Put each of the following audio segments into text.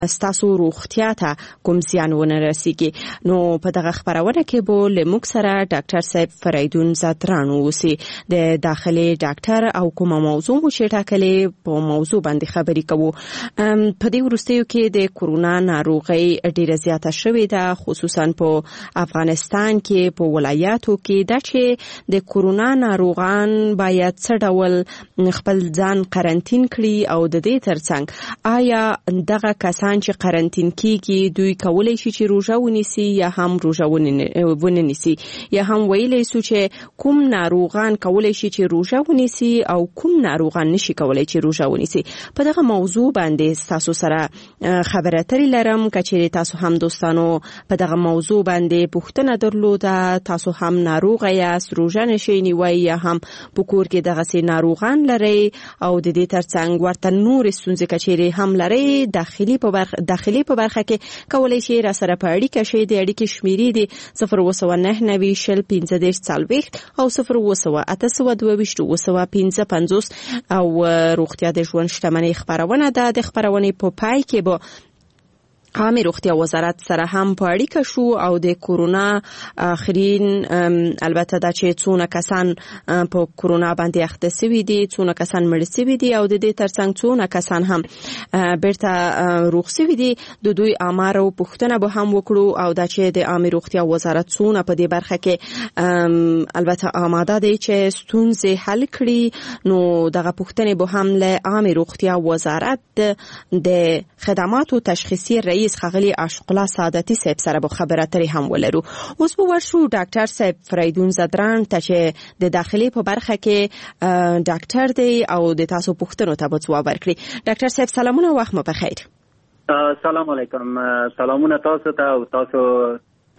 ستاسو روغتیا ته کوم زیان ونه رسیږي. نو په دغه خبرونه کې به له موږ سره ډاکټر صاحب فریدون زدران اوسي د داخلي ډاکټر او کومه موضوع مو چې ټاکلې په موضوع باندې خبرې کوو. په دې وروستیو کې د کورونا ناروغي ډیره زیاته شوې ده، خصوصا په افغانستان کې په ولایاتو کې، دا چې د کورونا ناروغان باید څه ډول خپل ځان قرنطین کړي او د دې ترڅنګ آیا دغه کسان چې قرنطین کیږي دوی کولای شي چې روژه ونیسي یا هم روژه ونیسي، یا هم ویلی سو چې کوم ناروغان کولای شي چې روژه ونیسي او کوم ناروغان نشي کولای چې روژه ونیسي. په دغه موضوع باندې تاسو سره خبرې اترې لرم که چیرې تاسو هم دوستانو په دغه موضوع باندې پوښتنه درلوده، تاسو هم ناروغ یاست، روژه نشئ نیوی یا هم په کور کې دغسې ناروغان لرئ او د دې ترڅنګ ورته نورې ستونزې که چیرې هم لرئ داخلي په برخه کې کولای شي را سره په اړیکه شئ. د اړیکې شمیرې دي 029901540 او 02822 او روغتیا د ژوند شتمنۍ خبرونه ده. د خبرونې په پای کې به عامه روغتیا وزارت سره هم په اړیکه شو او د کورونا اخرین البته دا چې څونه کسان په کورونا باندې اخته شوي دي، څونه کسان مړ شوي دي او د دې ترڅنګ څونه کسان هم بیرته روغ شوي دي، د دوی آمار او پوښتنه به هم وکړو او دا چې د عامه روغتیا وزارت څونه په دې برخه کې البته آماده دی چې ستونزې حل کړي. نو دغه پوښتنې به هم له عامه روغتیا وزارت د خدماتو تشخیصي رئیس خغلی عاشقالله سعادتي صاحب سره به خبرې اترې هم ولرو. اوس به ورشو ډاکټر صاحب فریدون زدران ته چې د داخلي په برخه کې ډاکټر دی او د تاسو پوښتنو ته به ځواب ورکړي. ډاکټر صاحب سلامونه، وخت مو بخیر. سلام علیکم، سلامونه تاسو ته او تاسو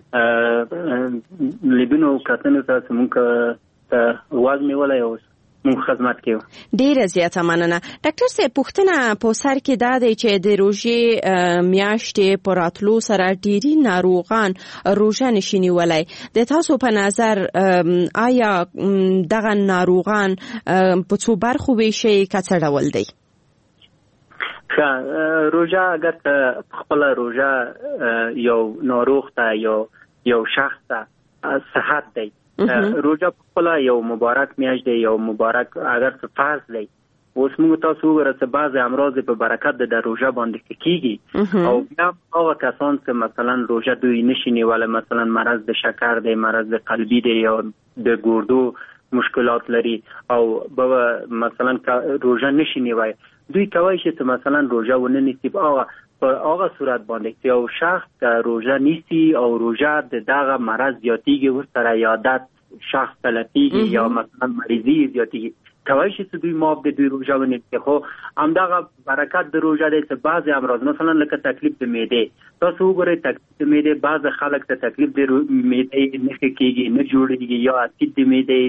لیدونو کتنو ته موږ ته واځ نیولای اوس مون خدمت کیو. ډیره زیاته مننه. ډاکټر صاحب پوښتنه په سر کې دا دی چې د روژې میاشتې پر راتلو سره ډیری ناروغان روژه نشي نیولای. د تاسو په نظر آیا دغه ناروغان په څو برخو ویشي که څه ډول دی؟ روژه اگر خپل روژه یو ناروغ ته یو شخص ته صحت دی، روژه خپل یو مبارک میاشت دی، یو مبارک اگر فرض دی. اوس موږ تاسو وګورئ چې بعض امراض په برکت د روژه باندې کیږي او بیا هغه کسان چې مثلا روژه دوی نشي نیولای، مثلا مرض د شکر دی، مرض د قلبي دی یا د ګردو مشکلات لري او مثلا روژه نشي نیولای، دوی کوي چې مثلا روژه ونه نیسي. په هغه صورت باندې چې یو شخص روژه نیسي او روژه دغه مرض زیاتیږي ورسره یادت شخص تلفیږي یا مثلا مریضي زیاتیږي، کوي چې دوی ماب د دوی روژه ونیسي. خو همدغه برکت د روژه دی چې بعض امراض مثلا لکه تکلیف د معدې، تاسو وګورئ تکلیف د معدې بعض خلک ته تکلیف د معدې نه کیږي، نه جوړیږي یا اسید د معدې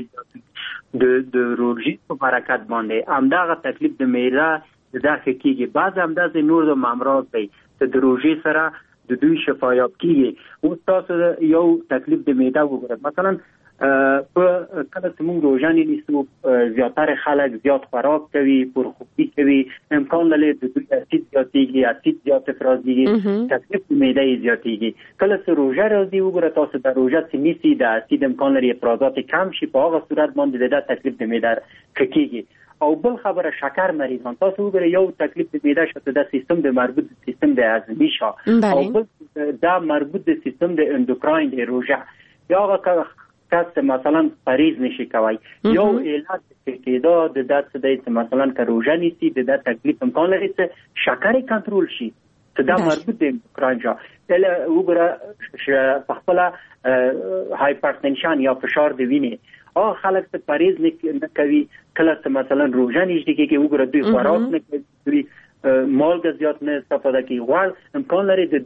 د روژې په برکت باندې همدغه تکلیف د معده دغه کیږي. بعض همداسې نور د امراض دی چې د روژې سره د دوی شفایاب کیږي. اوس تاسو یو تکلیف د معده وګورئ، مثلا په کله چې موږ روژه نیسو زیاتره خلک زیات خوراک کوي، پرخوبي کوي، امکان لري د دوی اسید زیاتیږي، اسید زیات افرازیږي، تکلیف د معده زیاتیږي. کله چې روژه راځي وګورئ تاسو د روژه چې نیسي د اسید امکان لري افرازات کم شي، په هغه صورت باندې د تکلیف د معده کیږي. او بل خبره شکر مریضان، تاسو وګورئ یو تکلیف د معده شته د سیستم د مربوط سیستم د هضمي شو او بل دا مربوط د سیستم د اندوکراین د روژه یا کس مثلا پریز نشي کوي. یو علاج کېدا د داسې دی چې مثلا که روژه نیسي د تکلیف امکان لري چې شکر کنټرول شي، چې دا مربوط د اندوکراین شو. تل وګورئ په خپل هایپرټنشن یا فشار د وینې خلک ته پریز نه کوي، کله چې مثلا روژه نشي کېږي وګورئ دوی خوراک نه کوي، دوی مالګه زیات نه استفاده کوي، غوړ امکان لري د دوی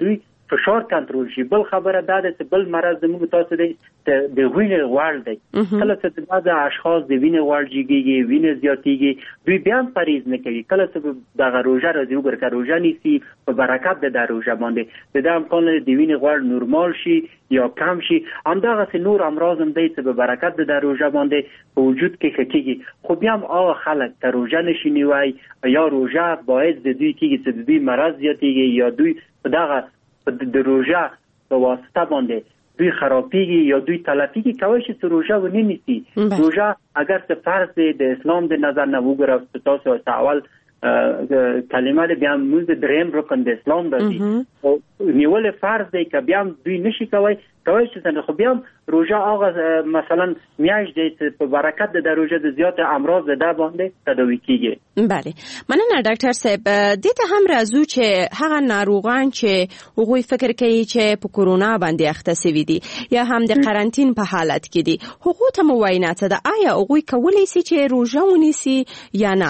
فشار کنټرول شي. بل خبره دا ده چې بل مرض زموږ تاسو د وینې غوړ دی. کله چې بعض اشخاص د وینې غوړ جګیږي، وینې زیاتیږي، دوی بیا پریز نه کوي. کله چې دغه روژه راځي وګوره روژه نیسي په برکت د روژه باندې د امکان لري د وینې غوړ نورمال شي یا کم شي. همدغه نور امراض هم دی چې په برکت د روژه باندې په وجود کې ښه کیږي. خو بیا هم هغه خلک چې روژه نشي نیوی یا روژه باعث د دوی کیږي چې د دوی مرض زیاتیږي یا دوی په دغه د روژه په واسطه باندې دوی خرابېږي یا دوی تلفیږي، کولی شي چې روژه ونه نیسي. روژه اگر څه فرض دی د اسلام د نظر نه وګوره تاسو اول کلمه د بیا موږ د دریم رکن د اسلام راځي او نیول فرض دی که بیا دوی نشي کولی شي څنګه. خو بیا روژه هغه مثلا میاشت دی چې په برکت د روژه د زیات امراض د باندې تداوی کیږي. بله مننه ډاکټر صاحب. دې ته هم راځو چې هغه ناروغان چې هغوی فکر کوي چې په کورونا باندې اخته شوي دي یا هم د قرنطین په حالت کې دي، هغوی ته مو وینا څه ده؟ آیا هغوی کولی شي چې روژه ونیسي یا نه؟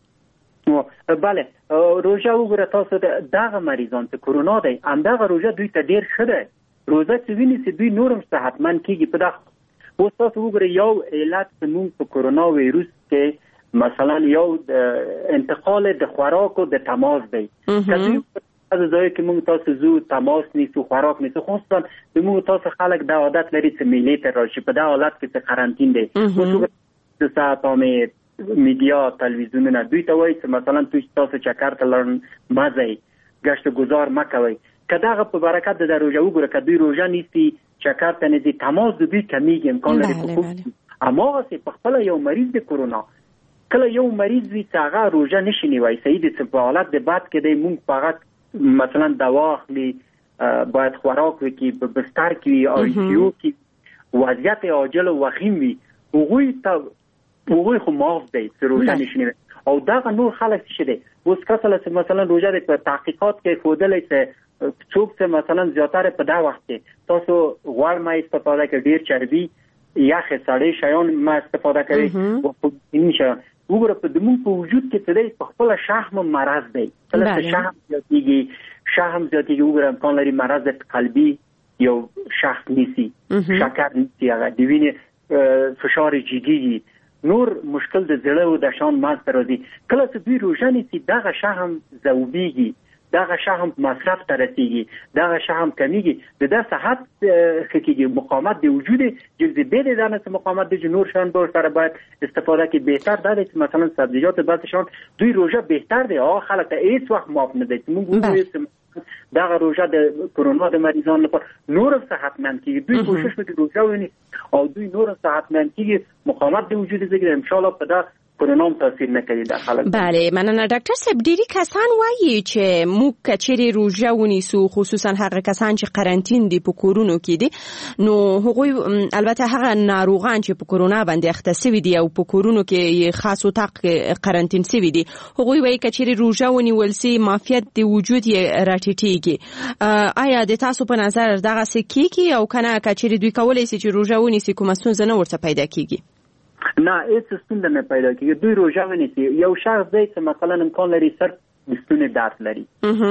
بله روژه وګوره تاسو دغه مریضان چې کورونا دی همدغه روژه دوی ته ډیر ښه دی. روژه چې وینیسي دوی نورم صحتمند کیږي. په دغه اوس تاسو وګوره یو علت زموږ په کورونا ویروس کې مثلا یو انتقال د خوراکو د تماس دی. از ځای کې موږ تاسو زو تماس نیسو خوراک نیسو، خصوصا موږ تاسو خلک د عادت لري چې میلې ته راشي. په دغه حالت کې چې قرنطین دی د ساعتامه میډیا تلویزیونونه دوی ته وایي چې مثلا تاسو چکر ته لاړ مزه گشت گذار مکوئ. که دغه په برکت د روژه وګوره که دوی روژه نیسي چکر ته نه ځي تماس د دوی کمیږي امکان لري خو هماغسې په خپله یو مریض د کورونا کله یو مریض وي چې هغه روژه نشي نیوی صحیح دي چې په حالت د بد کې دی مونږ فقط مثلا دوا اخلي باید خوراک وکړي په بستر کې وي آی سی یو کې وضعیت عاجل و وخیم وي هغوی خو معاف دی چې روژه نشي نیوی. او دغه نور خلک څه دي اوس کله چې مثلا روژه د تحقیقات کې ښودلی چې څوک چې مثلا زیاتره په دا وخت کې تاسو غوړ مه استفاده کوئ، ډیر چربي یخ سړې شیان مه استفاده کوئ. وګوره په دمون په وجود کې څه دی په خپل شحم مرض دی. کله چې شحم زیاتیږي وګوره امکان لري مرض قلبي یو شحم نیسي، شکر نیسي، هغه د وینې فشار جدي نور مشکل د زړه او د شان منځته راځي. کله چې دوی روژه نیسي دغه شحم ذوبیږي، دغه شحم مصرف ته رسیږي، دغه شحم کمیږي، د صحت ښه کیږي، مقاومت د وجود جذبه د دانه مقاومت د نور شان به سره باید استفاده کې بهتر ده. چې مثلا سبزیجات بعض شان دوی روژه بهتر دی هغه خلک هیڅ وخت معاف نه دي. موږ وایو دغه روژه د کورونا د مریضانو لپاره نور صحتمند کیږي، دوی کوشش وکړي روژه ونیسي او دوی نور صحتمند کیږي، مقاومت د وجود زیږي ان شاء الله په دا کورونا تاثیر نه کوي د خلک. بله مننه ډاکټر صاحب. ډیری کسان وایي چې موږ کچېرې روژه ونیسو خصوصا هغه کسان چې قرنطین دي په کورونو کې دي نو هغوی البته هغه ناروغان چې په کورونا باندې اخته شوي دي او په کورونو کې خاص اتاق قرنطین شوي دي هغوی وایي کچېرې روژه ونیول سي معافیت د وجود یې راټیټېږي. آیا د تاسو په نظر دغسې کیږي او کنه کچېرې دوی کولی سي چې روژه ونیسي کومه ستونزه نه ورته پیدا کیږي؟ نه هیڅ ستونزه نه پیدا کیږي. دوی روژه ونیسي یو شخص دی چې مثلا امکان لري سر د ستوني درد لري،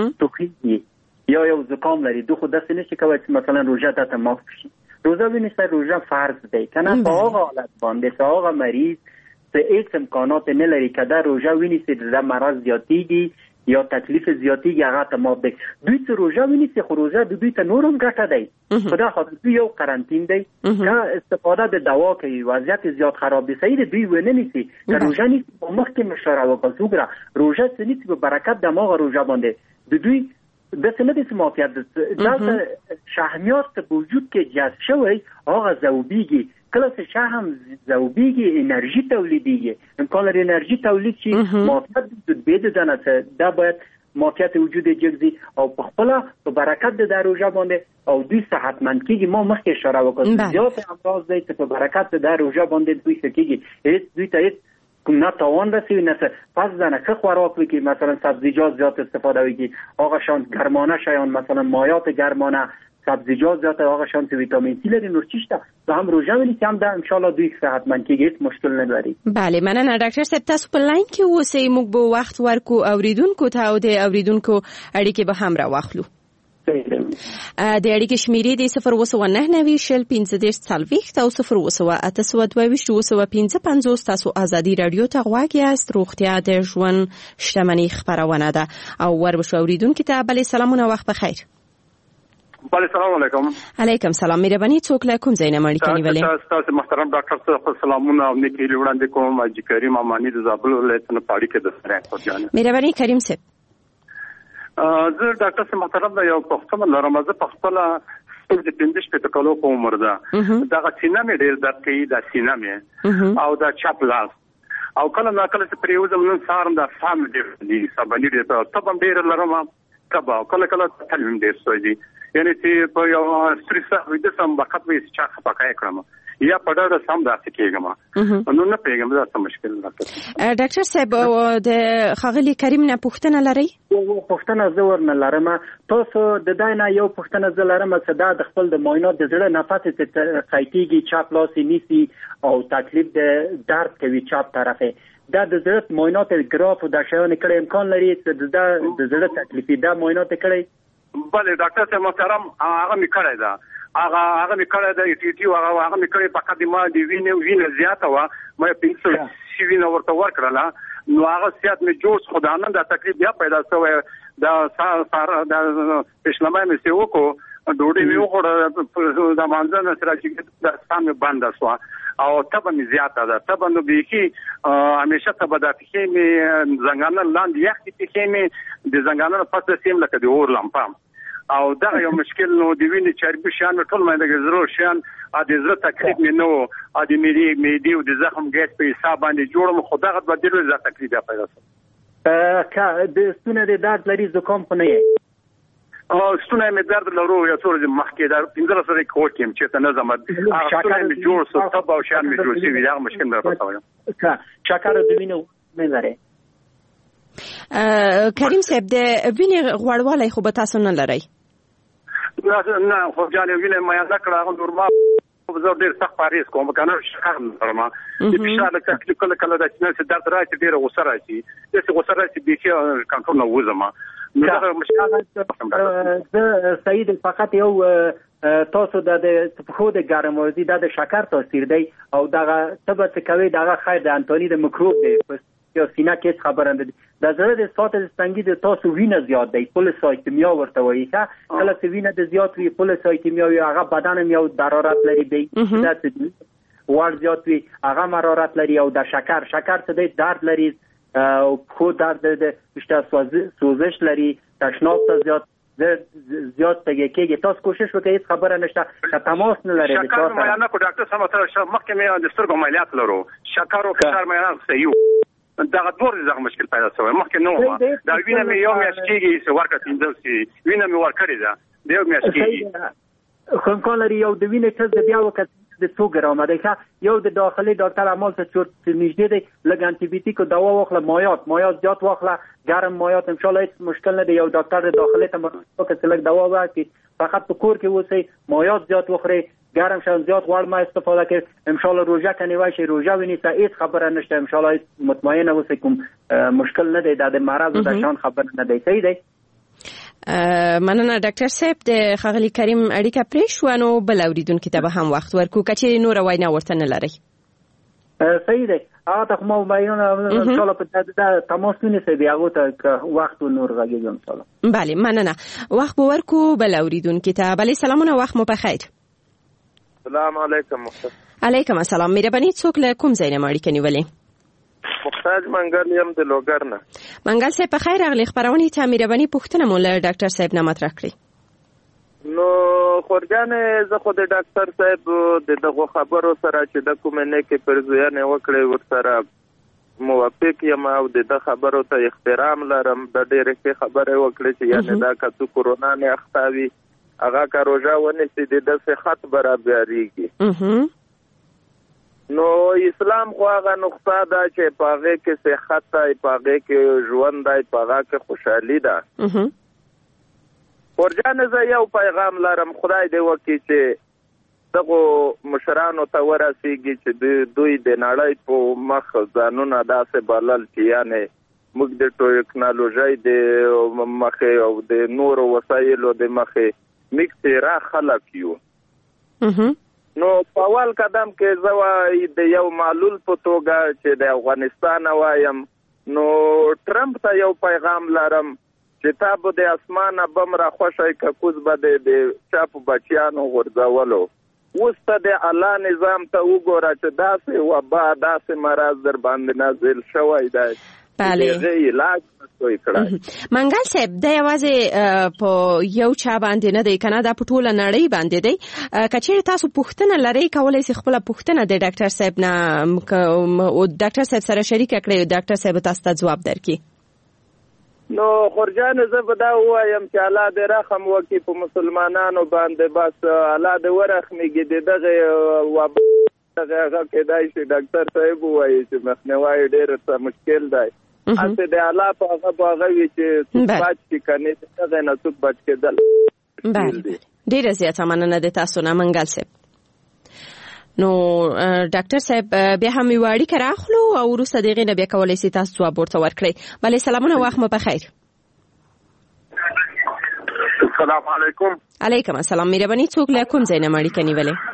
ټوخی یا یو زکام لري، دوی خو داسې نشي کولی چې مثلا روژه ته معاف شي. روژه ونیسي روژه فرض دی کنه په هغه حالت باندې چې هغه مریض چې هیڅ امکانات نه لري که دا روژه ونیسي د مرض زیاتیږي یا تکلیف زیاتیږي هغه ته معاف دی. دوی چې روژه ونیسي خو روژه د دوی ته نورم ګټه دی. په دا خاطر دوی یو قرنطین دی که استفاده د دوا کوي وضعیت زیات خراب دی صحیح دی دوی ونه نیسي که روژه نیسي په مخکې مشوره وکړه وګوره روژه چې نیسي په برکت د هماغه روژه باندې د دوی داسې نه دي چې معافیت دلته شحمیات په وجود کې جذب شوی هغه ذوبیږي. کله چې شحم ذوبیږي انرژي تولیدیږي، امکان لري انرژي تولید شي، معافیت د بید دانه دا باید معافیت وجود جګزي او په خپل په برکت د روژه باندې او دوی صحتمند کیږي. ما مخکې اشاره وکړم زیات امراض دی چې په برکت د روژه باندې دوی ښه کیږي. هیڅ دوی ته هیڅ نه تاوان رسوي نه څه پس دانه ښه خوراک وکړي، مثلا سبزیجات زیات استفاده وکړي، هغه شان گرمانه شیان مثلا مایات گرمانه سبزیجات زیات هغه شان چې ویتامین سی لري نور چیشته دا هم روژه ونیسي هم دا ان شاء الله دوی صحتمند کیږي هیڅ مشکل نه لري. بله مننه ډاکټر صاحب. تاسو په لاین کې اوسئ موږ به وخت ورکو اوریدونکو ته او د اوریدونکو اړیکې به هم راواخلو. د اړیکې شمیرې د 029901530 او 02822 تاسو ازادي رادیو ته غواړئ یاست. روغتیا د ژوند شتمنۍ خبرونه ده او وربشو اوریدونکو ته بل سلامونه وخت بخیر. بله سلام علیکم. علیکم سلام. مهرباني څوک له کوم ځای نه مړی کنيولې؟ تاسو محترم ډاکټر صاحب سلامونه او نیکی وړاندې کوم. اجي کریم امانی د زابل ولایت نه پاړی کې د سره پوجانه. مهرباني کریم صاحب. زه ډاکټر صاحب محترم یو پښتون لرم. زه پښتون د 15 کالو په عمر ده. دا سینه مې ډېر درد کوي. دا سینه مې او دا چپ لاس او کله ناکله چې پریوزم نن سهار دا فهم ډېر دي سبا ډېر ته تبم ډېر لرم کبا کله تلم ډېر سوځي. یعنی چې په یو ستريسه وې د سم وخت وې چې پکای کړم یا په ډېر سم داسې کېږم نو نه پیغام دا څه مشکل راځي. ډاکټر صاحب د خغلی کریم نه پوښتنه لري؟ پوښتنه زور نه لرم. تاسو د داینا یو پوښتنه زلرم چې دا د خپل د معاینات د زړه نفس ته قایتيږي چاپ لاس نیسی او تکلیف د درد کوي چاپ طرفه. دا د زړه معاینات ګراف او د شایانه کړه امکان لري چې د زړه تکلیف دا معاینات کړي؟ بله ډاکټر صاحب محترم هغه می کړی دا هغه می کړی دا ټي ټي هغه می کړی په قدمه دی وینه زیاته و مې 500 وینه ورته ورکړله نو هغه سیات می جوړ خدانه دا تکلیف بیا پیدا شوی دا سار دا پښلمه می سیو کو ډوډۍ می وخوړه دا مانځنه سره چې دا سم بند شو او تبه می زیاته ده. تبه نو بيخي همیشه تبه د پخې می زنګانه لاندې یخ پخې می د زنګانه پاتې سیم لکه د اور لمپا او دا یو مشکل نو دی ویني چربي شان ټول مې د زرو شان ا د زړه تکلیف مې نو ا د میډي او د زخم ګیس په حساب باندې جوړم خدای غد بدل زړه تکلیف پیدا شو. د ستونه د درد لري زکام په نه ستونه مې درد لرو یا څور مخکې دا 15 سره کوټ کې چې ته نه زمد هغه ستونه مې جوړ سو تبه او شان مې جوړ شي دا مشکل نه راځي. شکر د وینې مې لري. کریم صاحب د وینې غوړوالی خو به تاسو نه لرئ؟ نه خو جانې وینې مې نه کړه هغه نورمال زه ډېر سخت پاریس کوم کنه شکر نه لرم. د فشار تکلیف کله د چې درد راځي ډېر غوسه راځي چې غوسه راځي به کنټرول نه وځم. زه سید فقط یو تاسو د خو د ګرموزي د شکر تاثیر دی او دغه تبه کوي دغه خیر د انټونی د میکروب دی یو سینا کې خبرنده دي د زړه د سات ستنګي د تاسو وینه زیات دی پولیسایتمیا ورته وایي کله چې وینه د زیات وي پولیسایتمیا یو هغه بدن یو حرارت لري دی دا څه دي ور زیات وي هغه حرارت لري او د شکر څه دی درد لري او خو درد د سوزش لري تشناب ته زیات تګي تاسو کوشش وکړئ خبره نشته تماس نه لري. شکر مې نه کو ډاکټر صاحب سره مخکې مې د سترګو عملیات لرو شکر او فشار مې نه صحیح دا غوړ زغم مشکل پیدا شوی مخکې نو دا وینه مې یو میاشت کېږي چې ورکه تندوسي وینه مې ورکړې ده د یو میاشت کېږي خو کله لري یو د وینې څه بیا وکړ د 2 ګرامه ده یو د داخلي ډاکټر عمل ته چې نږدې دی لګ انټي بیوټیک دوا واخله مایات زیات واخله ګرم مایات ان شاء الله هیڅ مشکل نه دی. یو ډاکټر د داخلي ته وکړه لګ دوا واکي فقط په کور کې وسی مایات زیات وخوري ګرم شان زیات غوړ ما استفاده کړئ ان شاء الله روزه کني وایي روزه ویني ته هیڅ خبره نشته ان شاء الله مطمئنه اوسئ کوم مشکل نه دی د مرض د شان خبر نه دی صحیح دی. مننه ډاکټر صاحب د خغلی کریم اړیکه پرې شو نو بل اوریدونکو ته به هم وخت ورکو کچې نور وینا ورته نه لري. صحیح دی هغه ته مو بیان ان شاء الله په تماس نیسي بیا ته وخت نور راګي ان شاء الله. بله مننه وخت ورکو بل اوریدونکو ته بله سلامونه وخت مو بخیر. السلام علیکم. علیکم السلام. مهرباني څوک له کوم ځای نه مړی کنيولې؟ محتاج منګل یم د لوګر نه. منګل صاحب په خیر اغلی خبرونه ته مهرباني پوښتنه مو له ډاکټر صاحب نه مطرح کړی. نو خورجانې زه خو د ډاکټر صاحب دغه خبرو سره چې د کومنه کې پرځویانه وکړې ورسره موافق یم او د خبرو ته احترام لرم. د ډېرې خبره وکړې چې یعنی دا کڅو کورونا نه اختاوي هغه کا روزه ونه چې د صحت برابرېږي. نو اسلام خو هغه نقطه ده چې پاغه کې صحت دی پاغه کې ژوند دی پاغه کې خوشحالي ده. ورجانه زه یو پیغام لرم خدای دې وکړي چې دغه مشرانو ته ورسیږي چې دوی د نړۍ په مخ ځانونه داسې بلل چې یعنی موږ د ټکنالوژي د مخه او د نورو وسایلو د مخه میک 13 خلک یو. نو په اول قدم کې زه د یو معلول په توګه چې د افغانستان وایم، نو ټرمپ ته یو پیغام لرم چې تاسو د اسمانه بم را خوشای ککوز به د چاپ بچیانو غورځولو. اوس ته د الله نظام ته وګوره چې داسې وبا داسې مرض در باندې نازل شوی دی. بله علاج کوي کړه. منګل صاحب د یوازې په یو چا باندې نه دی کنه، دا په ټوله نړۍ باندې دی. کچېر تاسو پوښتنه لرئ کولای شئ خپل پوښتنه د ډاکټر صاحب نه او ډاکټر صاحب سره شریک کړئ، ډاکټر صاحب تاسو ته جواب درکړي. نو خورجان زه به دا وایم چې الله دې رحم وکړي په مسلمانانو باندې، بس الله دې ورحمېږي دغه وبا هغه کېدای شي ډاکټر صاحب وایي چې مخنیوی ډېر څه مشکل دی. هسې د الله په هغه وي چې څوک بچ کړي کنې دغه نه څوک بچ کېدل. ډېره زیاته مننه د تاسو نه منګل صاحب. نو ډاکټر صاحب بیا هم یو اړیکه راخلو او وروسته دغه نه بیا کولای شئ تاسو ځواب ورته ورکړئ. بله سلامونه، وخت مو بخیر. السلام علیکم. علیکم السلام. مهرباني څوک له کوم ځای نه اړیکه نیولې؟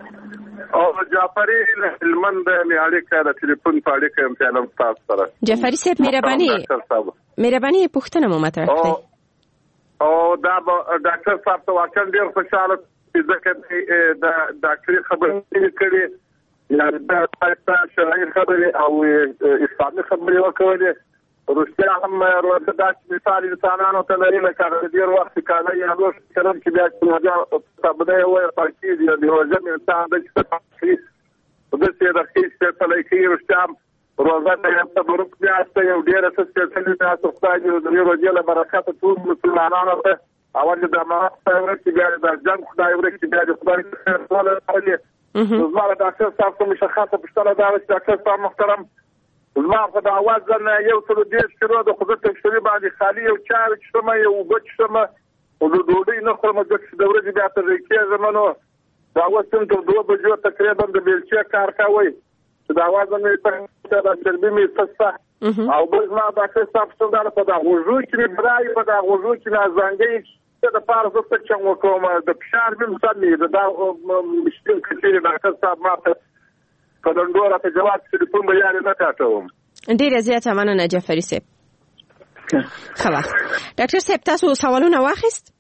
او جعفری هلمند نه اړیکه د ټلیفون په اړیکه یم تعلم تاسو سره. جعفری صاحب مهرباني پوښتنه مو مطرح کړئ. او دا ډاکټر صاحب ته واقعا ډېر خوشاله ځکه د ډاکټري خبرې کړې یا د شرعي خبرې او اسلامي خبرې وکړې. روسیا هم روزه داسې مثال انسانانو ته لري لکه ډېر وخت کاله یا لوښ کلم چې بیا چې تبدیل وایي پاکیز یا د روزه انسان د چې داسې د خېسته تلکی روسیا روزه د تبرک میاشت یو ډېر سپیشل تاسو خدای دې روزه له برکت ټول مسلمانانو ته اول د امارات ورته بیا د جنگ خدای ورته بیا د خدای ټول لري. زما د ډاکټر صاحب کوم مشخصه پښتنه دا چې ډاکټر صاحب محترم زما په د اواز نه یو څو دې شروع د خدای تکشری باندې خالی یو چار چې ما یو بچ شمه او د ډوډۍ نه خورم د ورځې بیا ته کې زمونو دا وسم تر 2 بجو تقریبا د بیلچې کار کوي. دا اواز نه ته د چربي می څه او بل ما ډاکټر صاحب څنګه په دا غوږو کې برای په دا غوږو کې نه زنګي د پاره زه څه کوم د فشار به مسلې دا مشکل کې ډاکټر صاحب ماته په دندوره ته جواب ټلیفون به یاره نه کاټوم. ډېره زیاته مننه جعفری صاحب. ښه وخت. ډاکټر صاحب تاسو سوالونه واخیست؟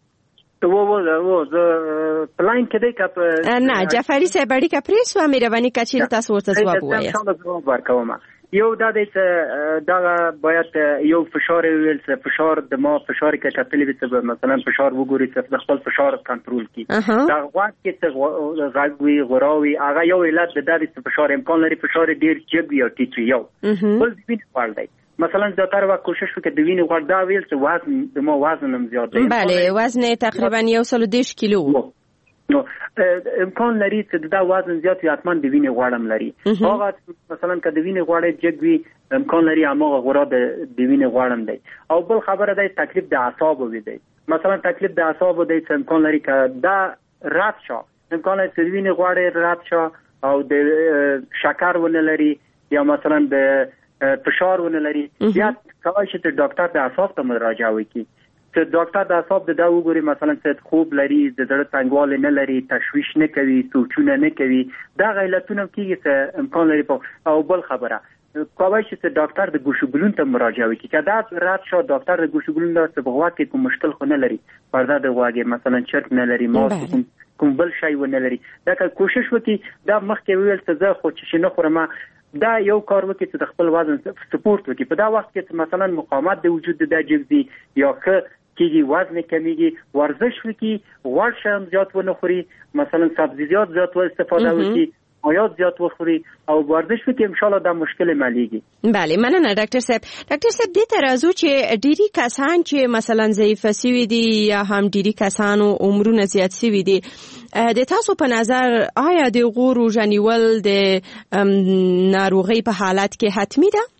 زه پلاین کې دی که نه جعفری صاحب اړیکه پرېښوه، مهرباني که چېرې تاسو ورته ځواب ووایاست. ځواب ورکوم. یو دا دی چې دا باید یو فشار ویل چې فشار د ما فشار کې کتلې وي چې مثلا فشار وګوري چې د خپل فشار کنټرول کړي. دا غواړي چې غاګوي غراوي هغه یو علت د دې چې فشار امکان لري فشار ډیر جګ یا ټیټ یو بل دې پال دی. مثلا ډاکټر وا کوشش وکړي د وینې غوړ دا ویل چې وزن د ما وزن هم زیات دی. بله وزن تقریبا 110 کیلو. نو امکان لري چې دا وزن زیات وي حتما د وینې غوړم لري. هغه مثلا که د وینې غوړ جګ وي امکان لري هغه غوړه د وینې غوړم دی. او بل خبره ده تکلیف د اعصابو وي دی. مثلا تکلیف د اعصابو دی چې امکان لري که دا رات شو امکان لري چې وینې غوړ رات شو او د شکر ونه لري یا مثلا د فشار ونه لري یا کوي چې ډاکټر د اعصاب ته مراجعه وکړي. چې ډاکټر د اعصاب د دا وګوري مثلا چې خوب لري د زړه تنګوالی نه لري تشویش نه کوي سوچونه نه کوي دا علتونه کېږي چې امکان لري. او بل خبره کوي چې ډاکټر د ګوشوګلون ته مراجعه وکړي که دا رات شو ډاکټر د ګوشوګلون ته په غوږ کې کوم مشکل خو نه لري پرده د غوږ مثلا چرک نه لري ماوس کوم بل شی ونه لري دا که کوشش وکړي دا مخکې ویل چې زه خو چې نه خورم دا یو کار وکړي چې د خپل وزن سپورت وکړي. په دا وخت کې مثلا مقاومت د وجود د جذبي یا کېږي وزن کمیږي ورزش وکړي غوړ شیان زیات ونه خوري مثلا سبزیجات زیات استفاده وکړي مایعات زیات وخوري او ورزش وکړي ان شاء الله دا مشکل ماليږي. بله مننه ډاکټر صاحب. ډاکټر صاحب دې ته راځو چې ډيري کسان چې مثلا ضعیف سوي دي یا هم ډيري کسانو عمرونه زیات سوي دي د تاسو په نظر آیا د غوړو ژنیول د ناروغي په حالت کې حتمی ده؟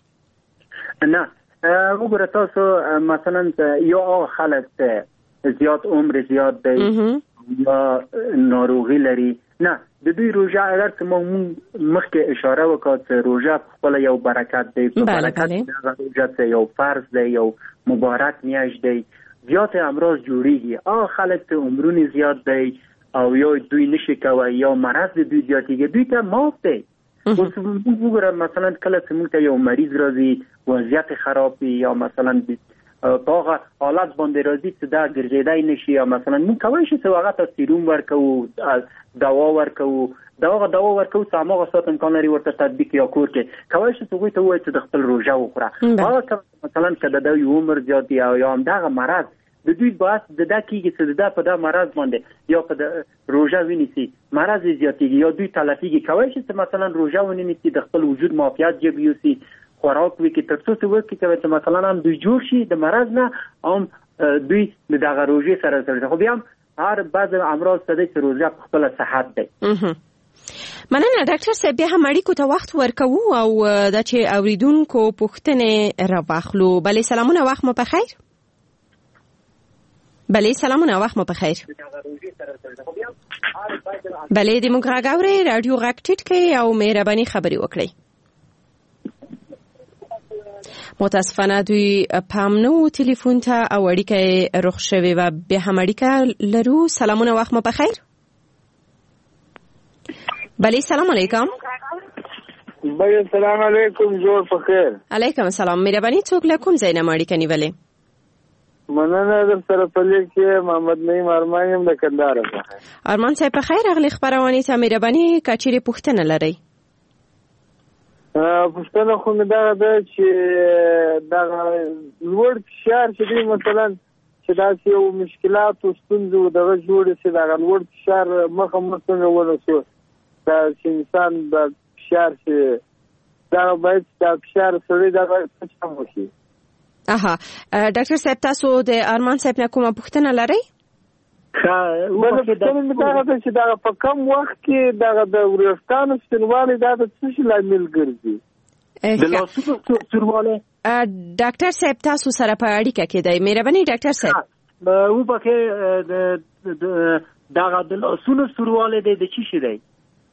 نه وګوره تاسو مثلا یو خلک زیات عمر زیات دی یا ناروغي لري نه د دوی روزه اگر که مونږ مخکې اشاره وکړو چې روزه خپل یو برکت دی. برکت د روزه یو فرض دی یو مبارک میاشت دی زیات امراض جوړیږي خلک ته عمرونه زیات دی او یا دوی نشي کوي یا مرض دوی زیاتیږي دوی ته معاف دی. اوس وګوره مثلا کله چې موږ ته یو مریض راځي وضعیت خراب یا مثلا په هغه حالت باندې راځي چې دا ګرځیدای نشي یا مثلا موږ کولی شو چې هغه ته سیروم ورکوو دوا ورکوو دوا ورکوو چې هماغه ساعت امکان لري ورته تطبیق یا کور کې کولی شو چې هغوی ته ووایي چې د خپل روژه وخوره. هغه مثلا که د دوی عمر زیات دی او یا همدغه مرض د دوی باعث د دا کېږي چې د په دا مرض باندې یا په د روژه ونیسي مرض زیاتېږي یا دوی تلفیږي کولی شي چې مثلا روژه ونیسي د خپل وجود معافیت جوړ یوسي خوراک وکړي تر څو چې وکړي چې مثلا هم دوی جوړ شي د مرض نه هم دوی د دغه روژې سره سره خو بیا هم هر بعض امراض ته دی چې روژه په خپله صحت دی. مننه ډاکټر صاحب بیا هم اړیکو ته وخت ورکوو او دا چې اوریدونکو پوښتنې راواخلو. بلې سلامونه وخت مو په خیر. بلې سلامونه وخت مو په خیر. بلې د موږ غږ اورئ راډیو غږ ټیټ کړئ او مهرباني خبرې وکړئ. متاسفانه دوی پام نه و تلیفون ته او اړیکه رخ شوې و. بیا هم اړیکه لرو. سلامونه وخت مو په خیر. بلې سلام علیکم. بلې سلام علیکم جوړ په خیر. علیکم السلام. مهرباني څوک له کوم ځای نه اړیکه نیولې؟ مننه در سره پلي کې محمد نعیم ارمان یم د کندهار څخه. ارمان صاحب په خیر اغلی خبرونه ته مهرباني کچېرې پوښتنه لرئ؟ پوښتنه خو مې دا ده چې دا لوړ فشار چې دی مثلا چې داسې یو مشکلات او ستونزې دغه جوړې شي دا لوړ فشار مخه څنګه ونسو دا چې انسان د فشار چې دا باید دا فشار سړی دا څه وشي. ډاکټر صاحب تاسو د ارمان صاحب نه کومه پوښتنه لرئ؟ چې دا په کم وخت کې دا د ورستانو سپینوالي دا د څه شي لامل ګرځي؟ د لاسونو سوروالی. ډاکټر صاحب تاسو سره په اړیکه کې دی. مهرباني ډاکټر صاحب و پکې دا د لاسونو سوروالی دی د څه شي دی؟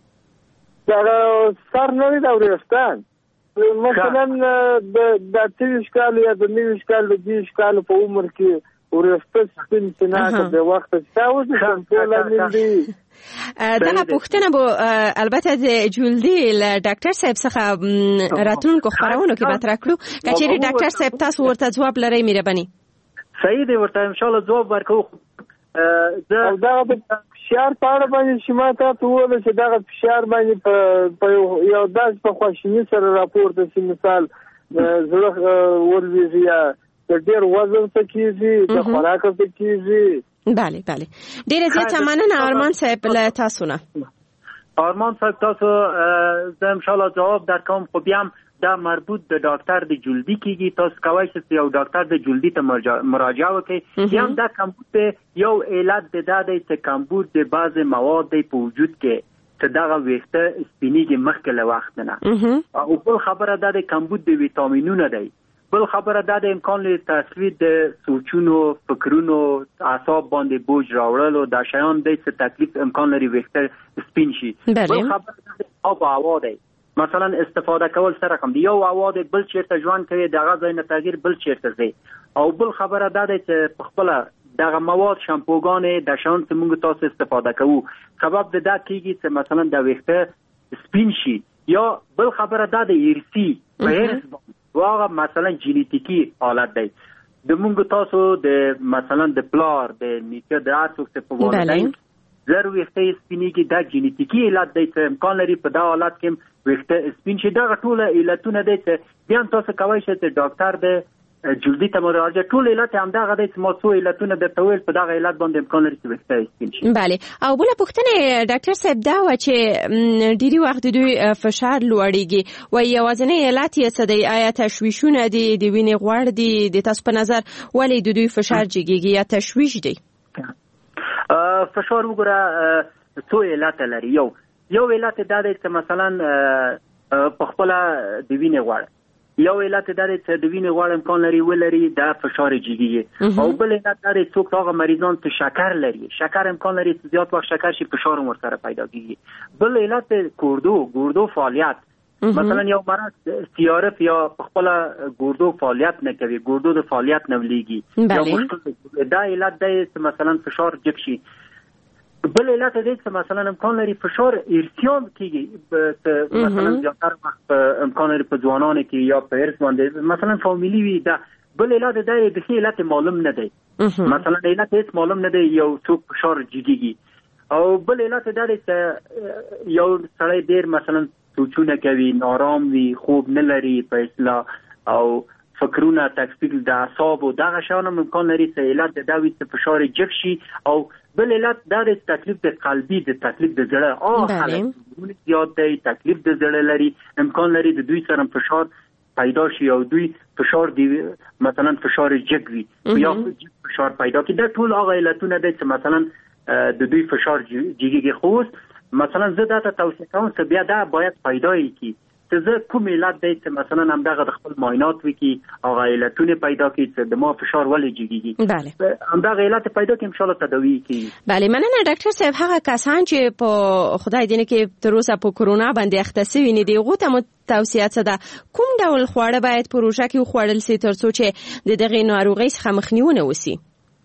دا سر نه دی دا ورستان مثلا د 30 کال یا د 90 کال د 20 کال په عمر کې ورسته سپین سینه د وخت تاسو څنګه لامل دی؟ دا پوښتنه به البته د جولدی له ډاکټر صاحب څخه راتلونکو خبرونو کې مطرح کړو. کچېرې ډاکټر صاحب تاسو ورته جواب لرئ مهرباني. صحیح دی ورته ان شاء الله جواب ورکوو. دا د فشار په اړه باندې چې ما تاسو وویل چې دا فشار باندې په یو داس په خواشینی سره راپورته شي مثال زړه ورزش یا د ډېر وزن څه کیږي د خوراک څه کیږي. بله ډېر زیات مننه ارمان صاحب له تاسو نه. ارمان صاحب تاسو زه ان شاء الله جواب درکوم. خو بیا هم دا مربوط د ډاکټر د جلدی کیږي. تاسو کولی شئ یو ډاکټر د جلدی ته مراجعه وکړئ. بیا هم دا کمبود یو علت د دا دی چې کمبود د بعض مواد په وجود کې چې دغه ویښته سپینېږي مخکې له وخت نه. او بل خبره دا د کمبود د ویټامینونو دی. بل خبره دا د امکان لري تاثیر د سوچونو فکرونو اعصاب باندې بوج راوړلو دا شیان دی چې تکلیف امکان لري ویښته سپین شي. بل خبره د آب او هوا دی. مثلا استفاده کول سره کوم دی یو هوا د بل چیرته ژوند کوي دغه ځای نه تغییر بل چیرته ځي. او بل خبره دا دی چې په خپل دغه مواد شامپوګانې د شان چې موږ تاسو استفاده کوو سبب د دا کیږي چې مثلا د ویښته سپین شي. یا بل خبره دا د ارثي په واغه مثلا جینیتیکی حالت دی. د موږ تاسو د مثلا د پلار د نیکه د ارث په والدین زر ویښته سپینېږي دا جینیتیکی علت دی چې امکان لري په دا حالت کې ویښته سپین شي. دغه ټول علتونه دی چې بیا تاسو کولی شئ چې ډاکټر د جلدی ته مراجعه. ټول علت همدغه دی چې ما څو علتونه درته وویل په دغه علت باندې امکان لري چې ویښته سپین شي. بله او بله پوښتنه ډاکټر صاحب دا وه چې ډېری وخت دوی فشار لوړېږي و یوازینی علت یې څه دی؟ آیا تشویشونه دي د وینې غوړ دي د تاسو په نظر ولې د دوی فشار جګېږي یا تشویش دی؟ فشار وګوره څو علت لري. یو علت دا دی چې مثلا په خپل د وینې غوړ یو علت دا دی چې د وینې غوړ امکان لري ولري دا فشار جګیږي. او بل علت دا دی څوک هغه مریضان چې شکر لري شکر امکان لري چې زیات وخت شکر شي فشار ورسره پیدا کیږي. بل علت ګردو فعالیت مثلا یو مرض CRF یا په خپل ګردو فعالیت نه کوي، ګردو د فعالیت نه ولېږي، یا مشکل دا علت دی چې مثلا فشار جګ شي. بل علت دی چې مثلا امکان لري فشار ارتیام کیږي، مثلا زیاتره وخت امکان لري په ځوانانو کې یا په ارث باندې مثلا فامیلی وي. دا بل علت دی د علت معلوم نه دی، مثلا علت هیڅ معلوم نه دی، یو څوک فشار جګیږي. او بل علت دا دی چې یو سړی ډیر مثلا سوچونه کوي، نارام وي، خوب نه لري په اصطلاح، او فکرونه تکفیر د اعصاب او دغه شیانو امکان لري چې علت دا وي چې فشار جګ شي. او بل علت دا دی تکلیف د قلبي، د تکلیف د زړه، خلک زیات دی تکلیف د زړه لري، امکان لري د دوی سره فشار پیدا شي او دوی فشار دی مثلا فشار جګ وي یا فشار پیدا کی. دا ټول هغه علتونه دي چې مثلا د دوی فشار جګیږي. خو مثلا زه دا ته توصیه کوم چې بیا دا باید پیدا کی چې زه کوم علت دی چې مثلا هم دغه د خپل معاینات وکي، هغه علتونه پیدا کی چې د ما فشار ولې جګیږي. بله هم دغه علت پیدا کی ان شاء الله تداوی کی. بله مننه ډاکټر صاحب. هغه کسان چې په خدای دې نه کې تر اوسه په کرونا باندې اخته شوي نه دي، هغوی ته مو توصیه څه ده؟ کوم ډول خواړه باید په روژه کې وخوړل شي تر څو چې د دغې ناروغۍ څخه مخنیوی وشي؟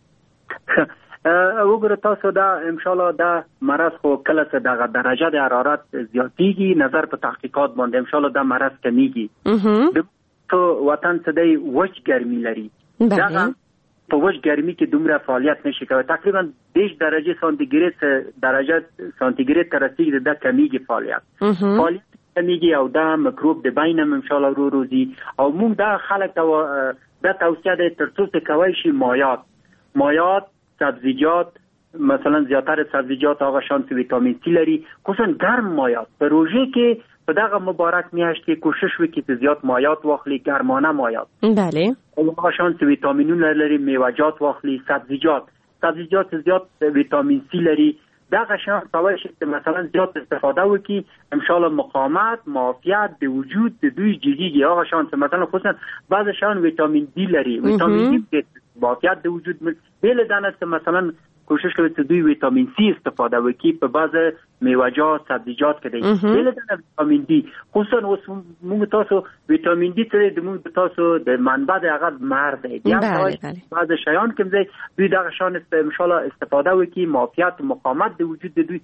وګوره تاسو دا ان شاء الله دا مرض خو کله چې دغه درجه د حرارت زیاتیږي، نظر په تحقیقات باندې ان شاء الله دا مرض کمیږي. د تو وطن څخه د وچ ګرمي لري، دا په وچ ګرمي کې دومره فعالیت نشي کوي، تقریبا 10 درجه سانتیګریډ درجه سانتیګریډ ته رسیدي دا کمیږي فعالیت کمیږي، او دا مکروب د بینم ان شاء الله روزي. او موږ دا خلک دا توصیه ده تر څو چې کوي شي مایات سبزیجات، مثلا زیاتره سبزیجات هغه شان چې ویټامین سی لري، خصوصا ګرم مایات. په روژه کې په دغه مبارک میاشت کې کوشش وکړئ چې زیات مایات واخلي، ګرمانه مایات. بله هغه شان چې ویټامینونه لري، میوه‌جات واخلي، سبزیجات زیات ویټامین سی لري. دغه شان کولی شي چې مثلا زیات استفاده وکړي، ان شاء الله مقاومت معافیت د وجود د دوی جديږي. هغه شان چې مثلا خصوصا بعض شان ویټامین دی لري، ویټامین دی معافیت د وجود بل دانه چې مثلا کوشش کوي چې دوی ویټامین سی استفاده وکړي په بعض میوه‌جات سبزیجات کې دی. بل دانه ویټامین دی خصوصا اوس موږ تاسو ویټامین دی ته د موږ تاسو د منبع د هغه مار دی، بیا بعض شیان کوم دی دوی دغه شان ان شاء الله استفاده وکړي، معافیت او مقاومت د وجود د دوی.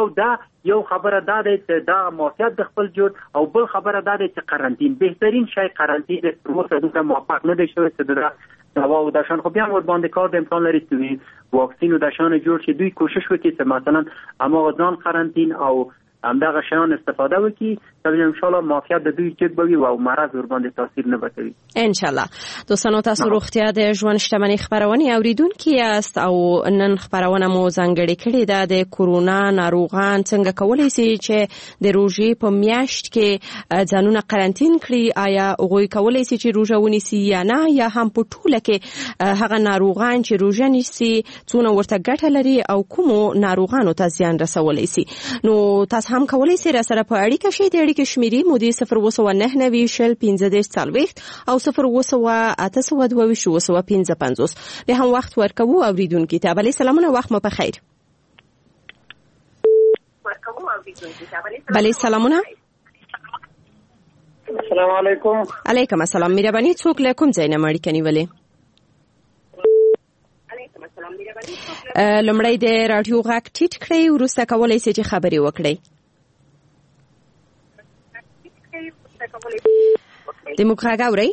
یو خبره دا ده چې دا معافیت د خپل جوړ، او بل خبره دا ده چې قرنطین بهترین شی قرنطین د پروسه د موافق نه دی شوی چې دا دوا او داشان خو بیا ور باندې کار د امکان لري چې واکسین او داشان جوړ شي. دوی کوشش وکړي چې مثلا اما ځان قرنطین او همدغه شیان استفاده وکړي، ترڅو ان شاء الله معافیت د دوی جګ بوي او مرض ور باندې تاثیر نه وکړي ان شاء الله. دوستانو تاسو روغتیا د ژوند شتمنۍ خبرونه اوریدونکي است، او نن خبرونه مو ځانګړې کړې ده د کورونا ناروغان څنګه کولای شي چې د روژې په میاشت کې ځانونه قرنطین کړي. آیا هغوی کولای شي چې روژه ونیسي یا نه، یا هم په ټوله کې هغه ناروغان چې روژه نیسي څونه ورته ګټه لري او کومو ناروغانو ته زیان رسولی شي؟ نو تاسو هم کولای شئ را سره په اړیکه شئ. د اړیکې شمیرې مو د 02990 شل 1540 او 02822 به هم وخت ورکوو اوریدونکو ته. بله سلامونه، وخت مو بخیر. بله سلامونه. السلام علیکم. علیکم السلام. مهرباني څوک له کوم ځای نه اړیکه نیولې؟ لمړی د رادیو غږ ټیټ کړئ، وروسته کولای شئ چې خبرې وکړئ. د موږ غږ اورئ؟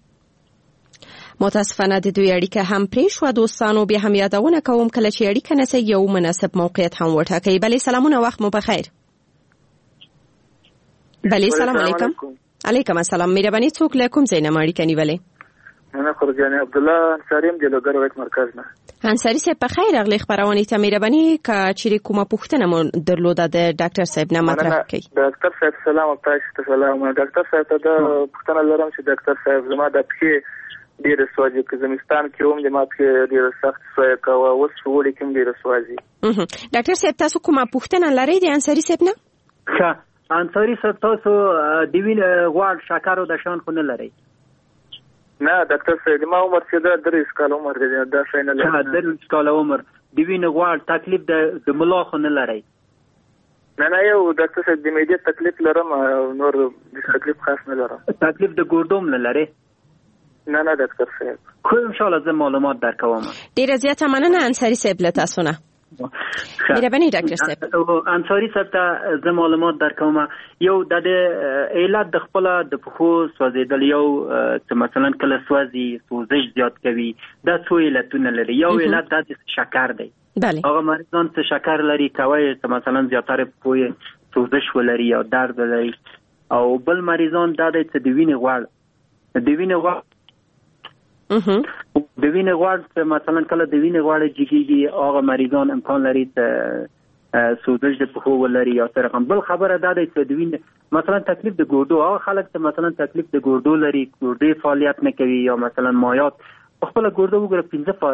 متاسفانه د دوی اړیکه هم پرې شوه. دوستانو بیا هم یادونه کوم کله چې اړیکه نسئ یو مناسب موقعیت هم وټاکئ. بلې سلامونه، وخت مو بخیر. بلې سلام علیکم. علیکم السلام. مهرباني څوک له کوم ځای نه اړیکه نیولې؟ انا خرجاني عبد الله انصاري ام جلوګر وایټ مرکز نه. انصاري صاحب په خیر اغلی خبرونه ته مهرباني کا چې کومه پوښتنه مو درلوده د ډاکټر صاحب نه مطرح کړئ. ډاکټر صاحب سلام او تاسو ته سلام. ډاکټر صاحب ته د پوښتنه لرم چې ډاکټر صاحب زما د پښې ډیر سوځي، چې زمستان کې هم د ما پښې ډیر سخت سوځي کوي، اوس وړي کوم ډیر سوځي. ډاکټر صاحب تاسو کومه پوښتنه لرئ د انصاري صاحب نه؟ انصاري صاحب تاسو د وینې غوړ شکر او د شان خو نه لرئ؟ نه ډاکټر صاحب ما عمر چې دا 30 کال عمر دی، دا شاینه لري. 30 کال عمر د وینې غوړ تکلیف د ملا خو نه لري؟ نه یو ډاکټر صاحب د معدې تکلیف لرم او نور د تکلیف خاص نه لرم. تکلیف د ګردوم نه لري؟ نه ډاکټر صاحب. خو ان شاء الله زه معلومات درکوم. ډیره زیاته مننه انصاری صاحب له تاسو نه. مهرباني ډاکټر صاحب. انصاری صاحب ته زه معلومات درکوم. یو د علت د خپل د پخو سوځیدل یو چې مثلا کله سوزش زیات کوي دا څو علتونه لري. یو علت د شکر دی. بله. هغه مریضان چې شکر لري کوي چې مثلا زیاتره پوی سوزش ولري یا درد لري. او بل مریضان دا دی چې د وینې غوړ د وینې غوړ چې مثلا کله د وینې غوړ جګیږي هغه مریضان امکان لري چې سوزش د پخو ولري یا څه. بل خبره دا دی چې د وینې مثلا تکلیف د ګردو هغه خلک چې مثلا تکلیف د ګردو لري ګردې فعالیت نه کوي یا مثلا مایات خپل ګردو وګړه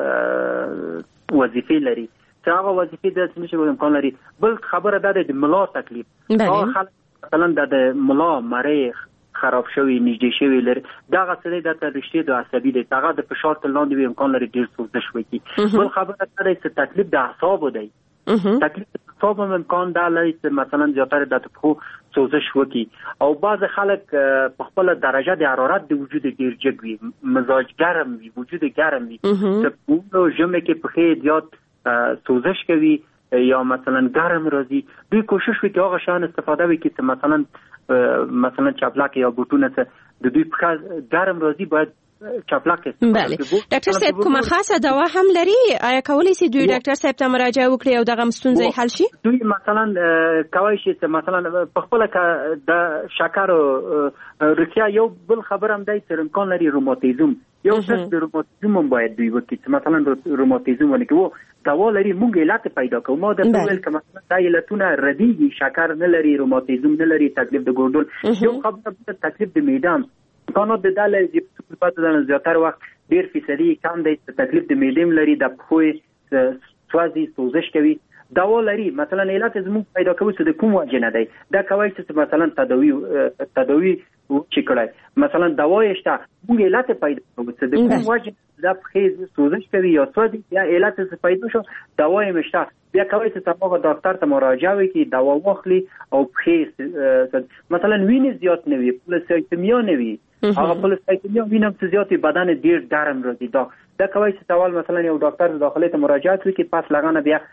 15 وظیفې لري چې هغه وظیفې د څه امکان لري. بل خبره دا دی د ملا تکلیف هغه خلک مثلا د ملا مریخ خراب شوی نږدې شوی لري دا غسلې د رشتې د عصبي د هغه د فشار تلاندې وي امکان لري ډیر سوزش وکړي. بل خبره دا دی چې تکلیف د اعصابو دی. تکلیف د اعصابو امکان دا لري چې مثلا زیاتره د تخو سوزش وکړي. او بعض خلک په خپل درجه د حرارت د وجود ډیر جګ وي مزاج ګرم وي وجود ګرم وي چې په ژمي کې په زیات سوزش کوي یا مثلا ګرم راځي دوی کوشش وکړي چې هغه شان استفاده وکړي چې مثلا چاپلاک یا بوټونه ته د دوی په ګرم راځي باید چاپلاک. بله ډاکټر صاحب کومه خاصه دوا هم لري؟ آیا کولی شي دوی ډاکټر صاحب ته مراجعه وکړي او دغه ستونزې حل شي؟ دوی مثلا کولی شي چې مثلا په خپل د شکر روغتیا یو بل خبر هم دی چې امکان لري روماتیزم یو څه د روماتیزم هم باید دوی وکړي چې مثلا روماتیزم ولکه دوا لري مونږ علت پیدا کوو. ما د ویل که مثلا دا علتونه ردیږي شکر نه لري روماتیزم نه لري تکلیف د ګردون یو خبره تکلیف د معده امکانات د داله د پاتې د زیاتره وخت 1% کم دی تکلیف د معده لري د پخوی سوازي سوزش کوي دوا لري مثلا علت زموږ پیدا کوي چې د کوم وجه نه دی دا کوي چې مثلا تداوی چې کړای مثلا دوا یشته موږ علت پیدا کوو چې د کوم وجه د پخې سوزش کوي یا سوازي یا علت څه پیدا شو دوا یې مشته بیا کوي چې تاسو ډاکټر ته مراجعه وکړي دوا واخلي او پخې مثلا وینې زیات نه وي پلاسایتمیا نه وي هغه پلاسایتمیا وینم چې زیات بدن ډیر ګرم راځي دا کوي چې تاول مثلا یو ډاکټر داخله ته مراجعه وکړي پس لغانه بیا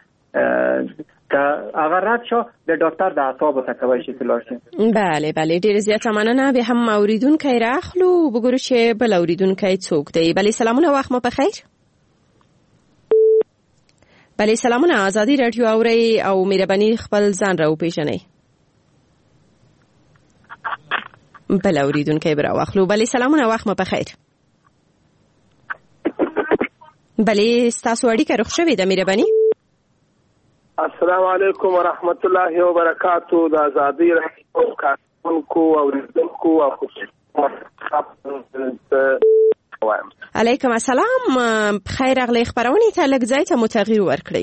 که اگر رد شو به دکتر د اعصاب ته کوي شي تلاشي. بله ډیر زیاته مننه. به هم اوریدونکو راخلو وګورو چې بل اوریدونکو څوک دی. بله سلامونه وخت مو بخیر. بله سلامونه آزادی رادیو اوري او مهرباني خپل ځان راو پیژنئ. بله اوریدونکو برا واخلو. بله سلامونه وخت مو بخیر. بله ستاسو اړیکه روښ شوې ده مهرباني. السلام علیکم ورحمت الله وبرکاتہ. د آزادی رادیو کارکونکو او اوریدونکو او علیکم السلام. خیر اغلی خبرونه ته لږ ځای ته متغیر ورکړئ.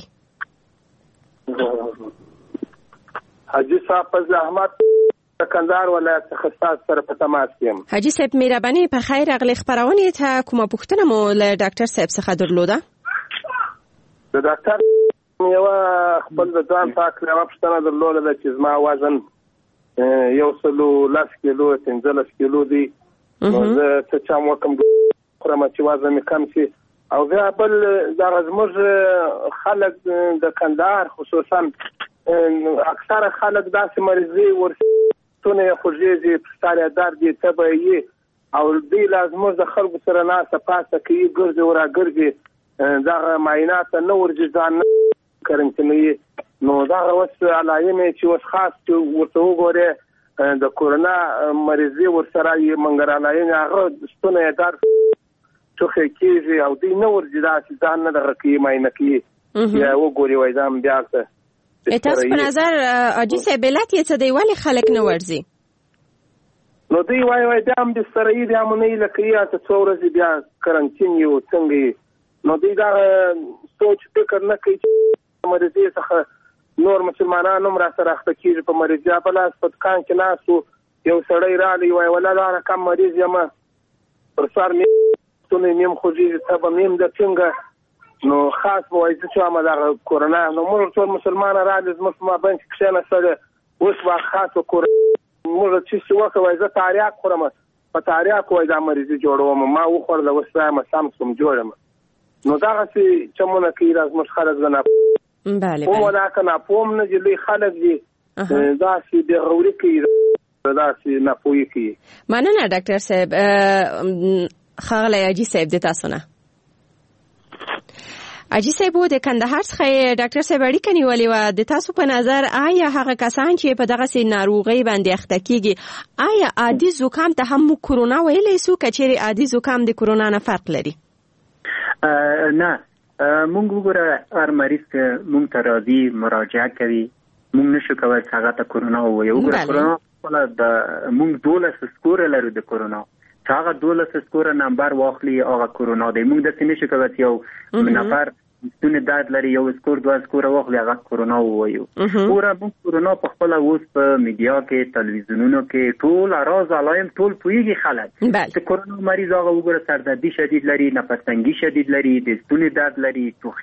حاجی صاحب فضل احمد کندهار ولایت څخه سره په تماس یم. حاجی صاحب مهرباني په خیر اغلی خبرونه ته کومه پوښتنه مو له ډاکټر صاحب څخه درلوده؟ د ډاکټر یو خپل د ځان پاک لرم پښتنه درلوده چې زما وزن 110 کیلو 15 کیلو دی. زه څه چم وکم خورم چې وزن مې کم شي او بیا بل دا زموږ خلک د کندهار خصوصا اکثر خلک داسې مریضي ورسونه خوږېږي پښتانه درد یې تبعي او دوی لازم د خلکو سره ناسه پاسه کوي ګرځي ورا ګرځي دا معاینات نه ورځي ځان کرنټینی نو دا اوس علایمه چې اوس خاص ورته وګوره د کورونا مریضي ورسره یې منګر علایمه هغه ستونه در څوخه کیږي او دوی نه ورځي دا چې ځان نه دغه کوي معاینه کوي یا وګوري وای دا بیا څه تاسو په نظر اجي سبلات یې څه دی ولی خلک نه ورځي نو دوی وای دا هم د سره یې د امنۍ لکه یا څو ورځې بیا کرنټین یو څنګه نو دوی دا سوچ فکر نه کوي مریضي څخه نور مسلمانانو هم را سره اخته کېږي په مریضي بل په دکان کې ناستو یو سړی رالی وای ولا دا رقم مریض یم پر سر مې میم خوږېږي تبه میم د څنګه نو خاص به وایي چې ما دغه کورونا نو موږ ټول مسلمانان راغلي زموږ په مابین کې کښېناستل اوس واخات کور موږ چې وکوي زه تاریخ خورم په تاریخ کوی دا مریضي جوړوم ما وخورل وسایم سم سم جوړم نو دا چې مونږ کې راز مش خلک غنا بله او ولا کنه پوم نه دي خلک دي دا چې د غوري کې دا چې نه پوي کې مننه ډاکټر صاحب خغله اجي صاحب د تاسو نه اجي صاحب د کندهار څخه ډاکټر صاحب اړیکه نیولې و د تاسو په نظر آیا هغه کسان چې په دغه سي ناروغي باندې اخته کیږي آیا عادي زکام ته هم کورونا ویلې سو کچېری عادي زکام د کورونا نه فرق لري نه مونږ وګوره هر مریض مونږ ته راځي مراجعه کوي مونږ نشو کولای هغه ته کورونا ووایو وګوره کورونا خپل د مونږ 12 سکور لرو د کورونا هغه 12 سکور نمبر واخلي هغه کورونا دی مونږ د سینې شو کوي یو نفر ستونه داد لري یو سکور 2 سکور واخلي هغه کورونا ووایو پورا مونږ کورونا په خپل اوس په میډیا کې تلویزیونونو کې ټول راز علایم ټول پویږي خلک د کورونا مریض هغه وګوره سردردي شدید لري نفس تنګي شدید لري د ستونه درد لري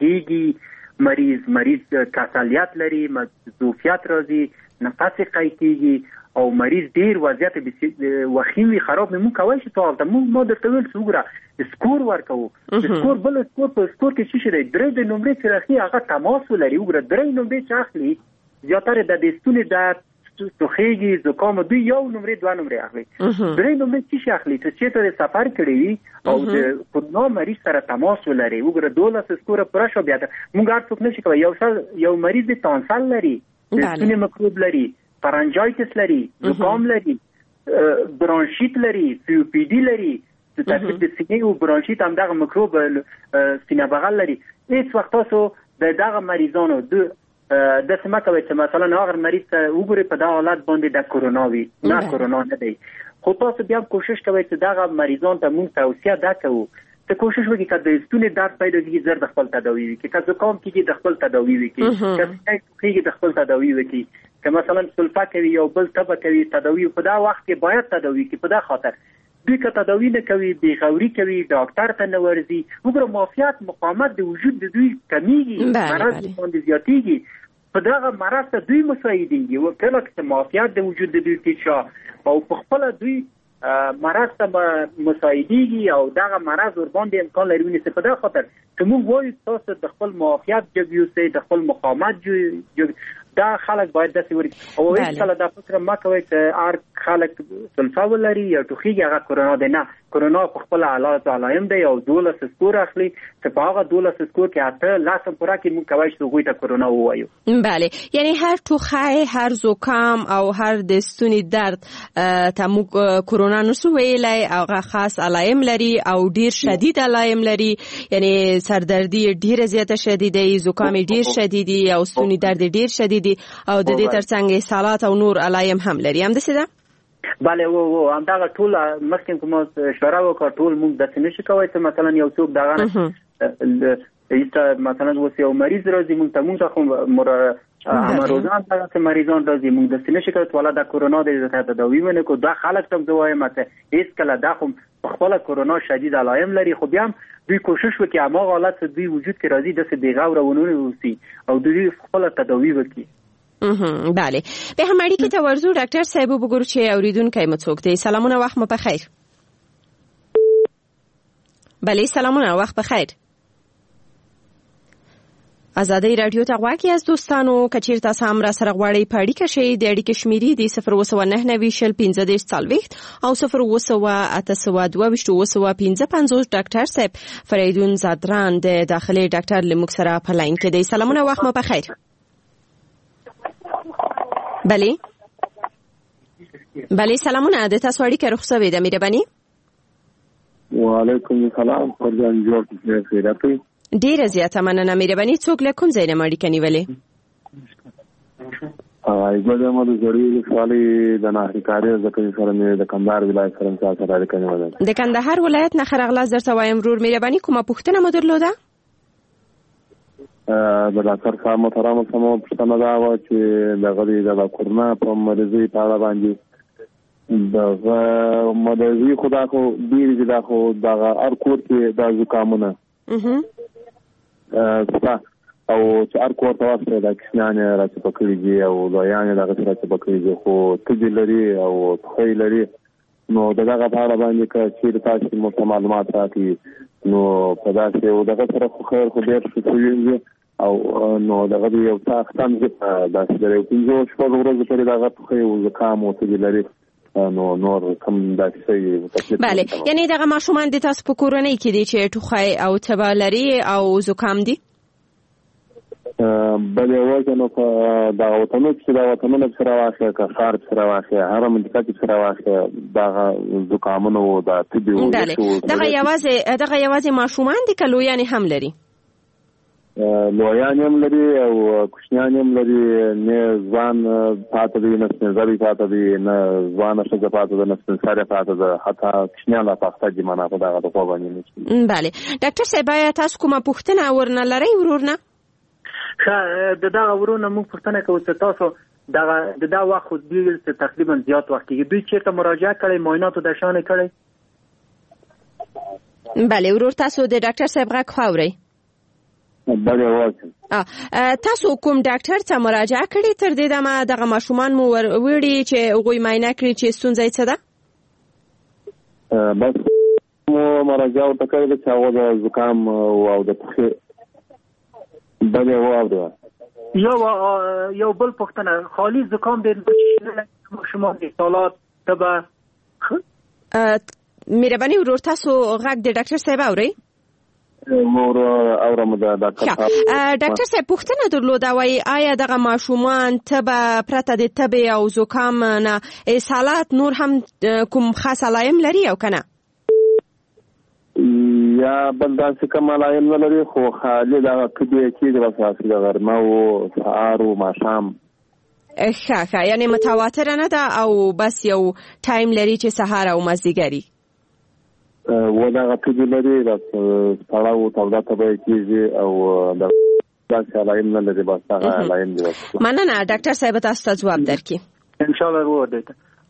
توخیږي مریض کسالیت لري مزوفیت راځي نفس قیتیږي او مریض ډیر وضعیت وخیمي خراب مو کوي چې ټول ته مو درته ویل څوګره سکور ورکو سکور بل سکور په سکور کې شي دی درې د نمبر سره خي هغه تماس لري وګوره درې نمبر چې اخلي زیاتره د دستونه د توخیږي زکام دوی یو نمبر 2 نمبر اخلي درې نمبر چې اخلي چې ته سفر کړی او د کورونا مریض سره تماس لري وګوره 12 سکور پر شو بیا موږ هر څوک نشي کوي یو مریض د تانسل لري دستونه مکروب لري پرنجایتس لري زکام لري برانشیت لري پی ډی لري د تکلیف د سینې او برانشیت هم دغه مکروب سینه بغل لري هیڅ وخت تاسو دغه مریضانو د سمکه چې مثلا هغه مریض وګوري په دغه حالت باندې د کورونا وي نه کورونا نه دی خو تاسو بیا کوشش کوئ چې دغه مریضان ته موږ توصیه وکړو ته کوشش وکړئ چې د ستوني درد پیدا کیږي زر د خپل تداوی وکړي که زکام کیږي د خپل تداوی وکړي که څنګه کیږي د خپل تداوی وکړي که مثلا سلفا کوي یو بل تبه کوي تداوی په دا وخت کې باید تداوی کې په دا خاطر دوی که تداوی نه کوي بې غوري کوي ډاکټر ته نه ورځي وګوره معافیت مقاومت د وجود د دوی کمیږي مرض باندې زیاتیږي په دغه مرض ته دوی مساعدېږي او کله چې معافیت د وجود د دوی کې او په خپل دوی مرض ته مساعدېږي او دغه مرض ور باندې امکان لري ونیسي په دغه خاطر چې موږ وایو تاسو د خپل معافیت جوړ د خپل مقاومت جوړ دا خلک باید داسې ورګي او هیڅ کله دا فکر ما کوي چې هر خلک سلفا ولري یا ټوخیږي هغه کورونا دی نه کورونا په خپل حالات علایم دی او 12 سکور اخلي چې په هغه 12 سکور کې اته لاسم پورا کې موږ کوي چې هغوی ته کورونا ووایو بله یعنی هر ټوخی هر زکام او هر د ستوني درد ته موږ کورونا نشو ویلای هغه خاص علایم لري او ډیر شدید علایم لري یعنی سردردی ډیر زیاته شدیده زکام ډیر شدیدی او ستوني درد ډیر شدید او د دې ترڅنګ سالات او نور علایم هم لري هم د څه بله و هم دا ټول مخکې کوم اشاره وکړه ټول موږ د څه نشي کوي چې مثلا یو څوک دغه ایسته مثلا وس یو مریض راځي موږ ته کوم امروزان ته مریضان راځي موږ د څه نشي کوي ولا د کورونا د تداوی ونه کو دا خلک ته دوی مته هیڅ کله دا خو خپل کورونا شدید علایم لري خو بیا دوی کوشش وکړي هغه حالت دوی وجود کې راځي د څه بیغور ونونه وسی او دوی خپل تداوی وکړي بله به هم اړیکې ته ورزو ډاکټر صاحب وګورو چې اوریدونکو مو څوک دی سلامونه وخت مو بخیر بله سلامونه وخت بخیر آزادی رادیو ته غواړي از دوستانو کچیر تاسو هم را سره غواړي په اړیکه شي د اړیکې شمیرې د 0299015 او 0288225 ډاکټر صاحب فریدون زادران د داخلي ډاکټر لمک سره په لاین کې دی سلامونه وخت مو بخیر بله سلامونه د تاسو اړیکه رخصوي د مهرباني وعلیکم السلام پرځان جوړ خیرات ډیره زیاته مننه مهرباني څوک له کوم ځای نه اړیکه نیولې ایجاده مو د زړی سوالي د ناهریکاري ځکه سره د کندهار ولایت سره اړیکه نیولې د کندهار ولایت نه خرغلاس درته وایم ورور مهرباني کومه پوښتنه مو درلوده د ډاکټر صاحب محترم سمو پوښتنه دا و چې د کورونا په مریضي په اړه باندې د مریضي خدا خو ډیر دا خو د ارکور کې د زکامونه او چې هر کور ته واسطه د کښنان راځي پکړي دي او لویان دغه راځي پکړي دي خو تدې لري او خې لري نو دغه په اړه باندې چې تاسو مو معلومات راکړي نو په داسې او دغه سره خو خیر خو ډېر څه وي او نو دغه یو څه ختم دي داسې درې پنځه شپږ ورځې پرې دغه خو زکام او تدې لري نو نور کوم داسې بله یعنی دغه ماشومان د تاسو په کورنۍ کې دي چې ټوخی او تبه لري او زکام دي بله وجنو په دغه وطنو کې دا وطنونه سره واخه که خار سره واخه هر منطقه کې سره واخه دغه زکامونو د طبي دغه یوازې ماشومان دي که لویان هم لري لویان هم لري او کوچنیان هم لري نه ځوان پاتې دي نه سپینځري پاتې دي نه ځوان ښځه پاتې ده نه سپینسري پاتې ده حتی کوچنیان لا پاتې دي معنا په دغه خوا باندې بله ډاکټر صاحب تاسو کومه پوښتنه ورنه لرئ ورورنه دغه ورونه موږ پوښتنه کوو چې تاسو دغه وخت خو دوی تقریبا زیات وخت کېږي دوی چېرته مراجعه کړی معایناتو د شانې کړی بله ورور تاسو د ډاکټر صاحب غږ اورئ بله وایم تاسو کوم ډاکټر ته مراجعه کړې تر دې دمه دغه ماشومان مو وړي چې هغوی معاینه کړي چې ستونزه یې څه ده بس مو مراجعه ورته کړې ده چې هغه د زکام او د پښې بله واورده یو بل پوښتنه خالی زکام د ماشومان د سالات تبه مهرباني ورور تاسو غږ د ډاکټر صاحب اورئ مور اورم د ډاکټر صاحب پوښتنه درلوده وای آیا دغه ماشومان تبه پرته د تبه او زکام نه اسهالات نور هم کوم خاص علائم لري او کنه یا بل داسې کوم علائم لري خو خالي دغه طبي کې د اساسي د غرمه او سهار او ماښام ښه یعنی متواتر نه ده او بس یو ټایم لري چې سهار او مازدیګري و دغه طبي لري د سړاو تودا طبي کېږي او د داسې علائم نه لري بس هغه علائم دي مننه ډاکټر صاحب تاسو ته جواب درکړي ان شاء الله ورته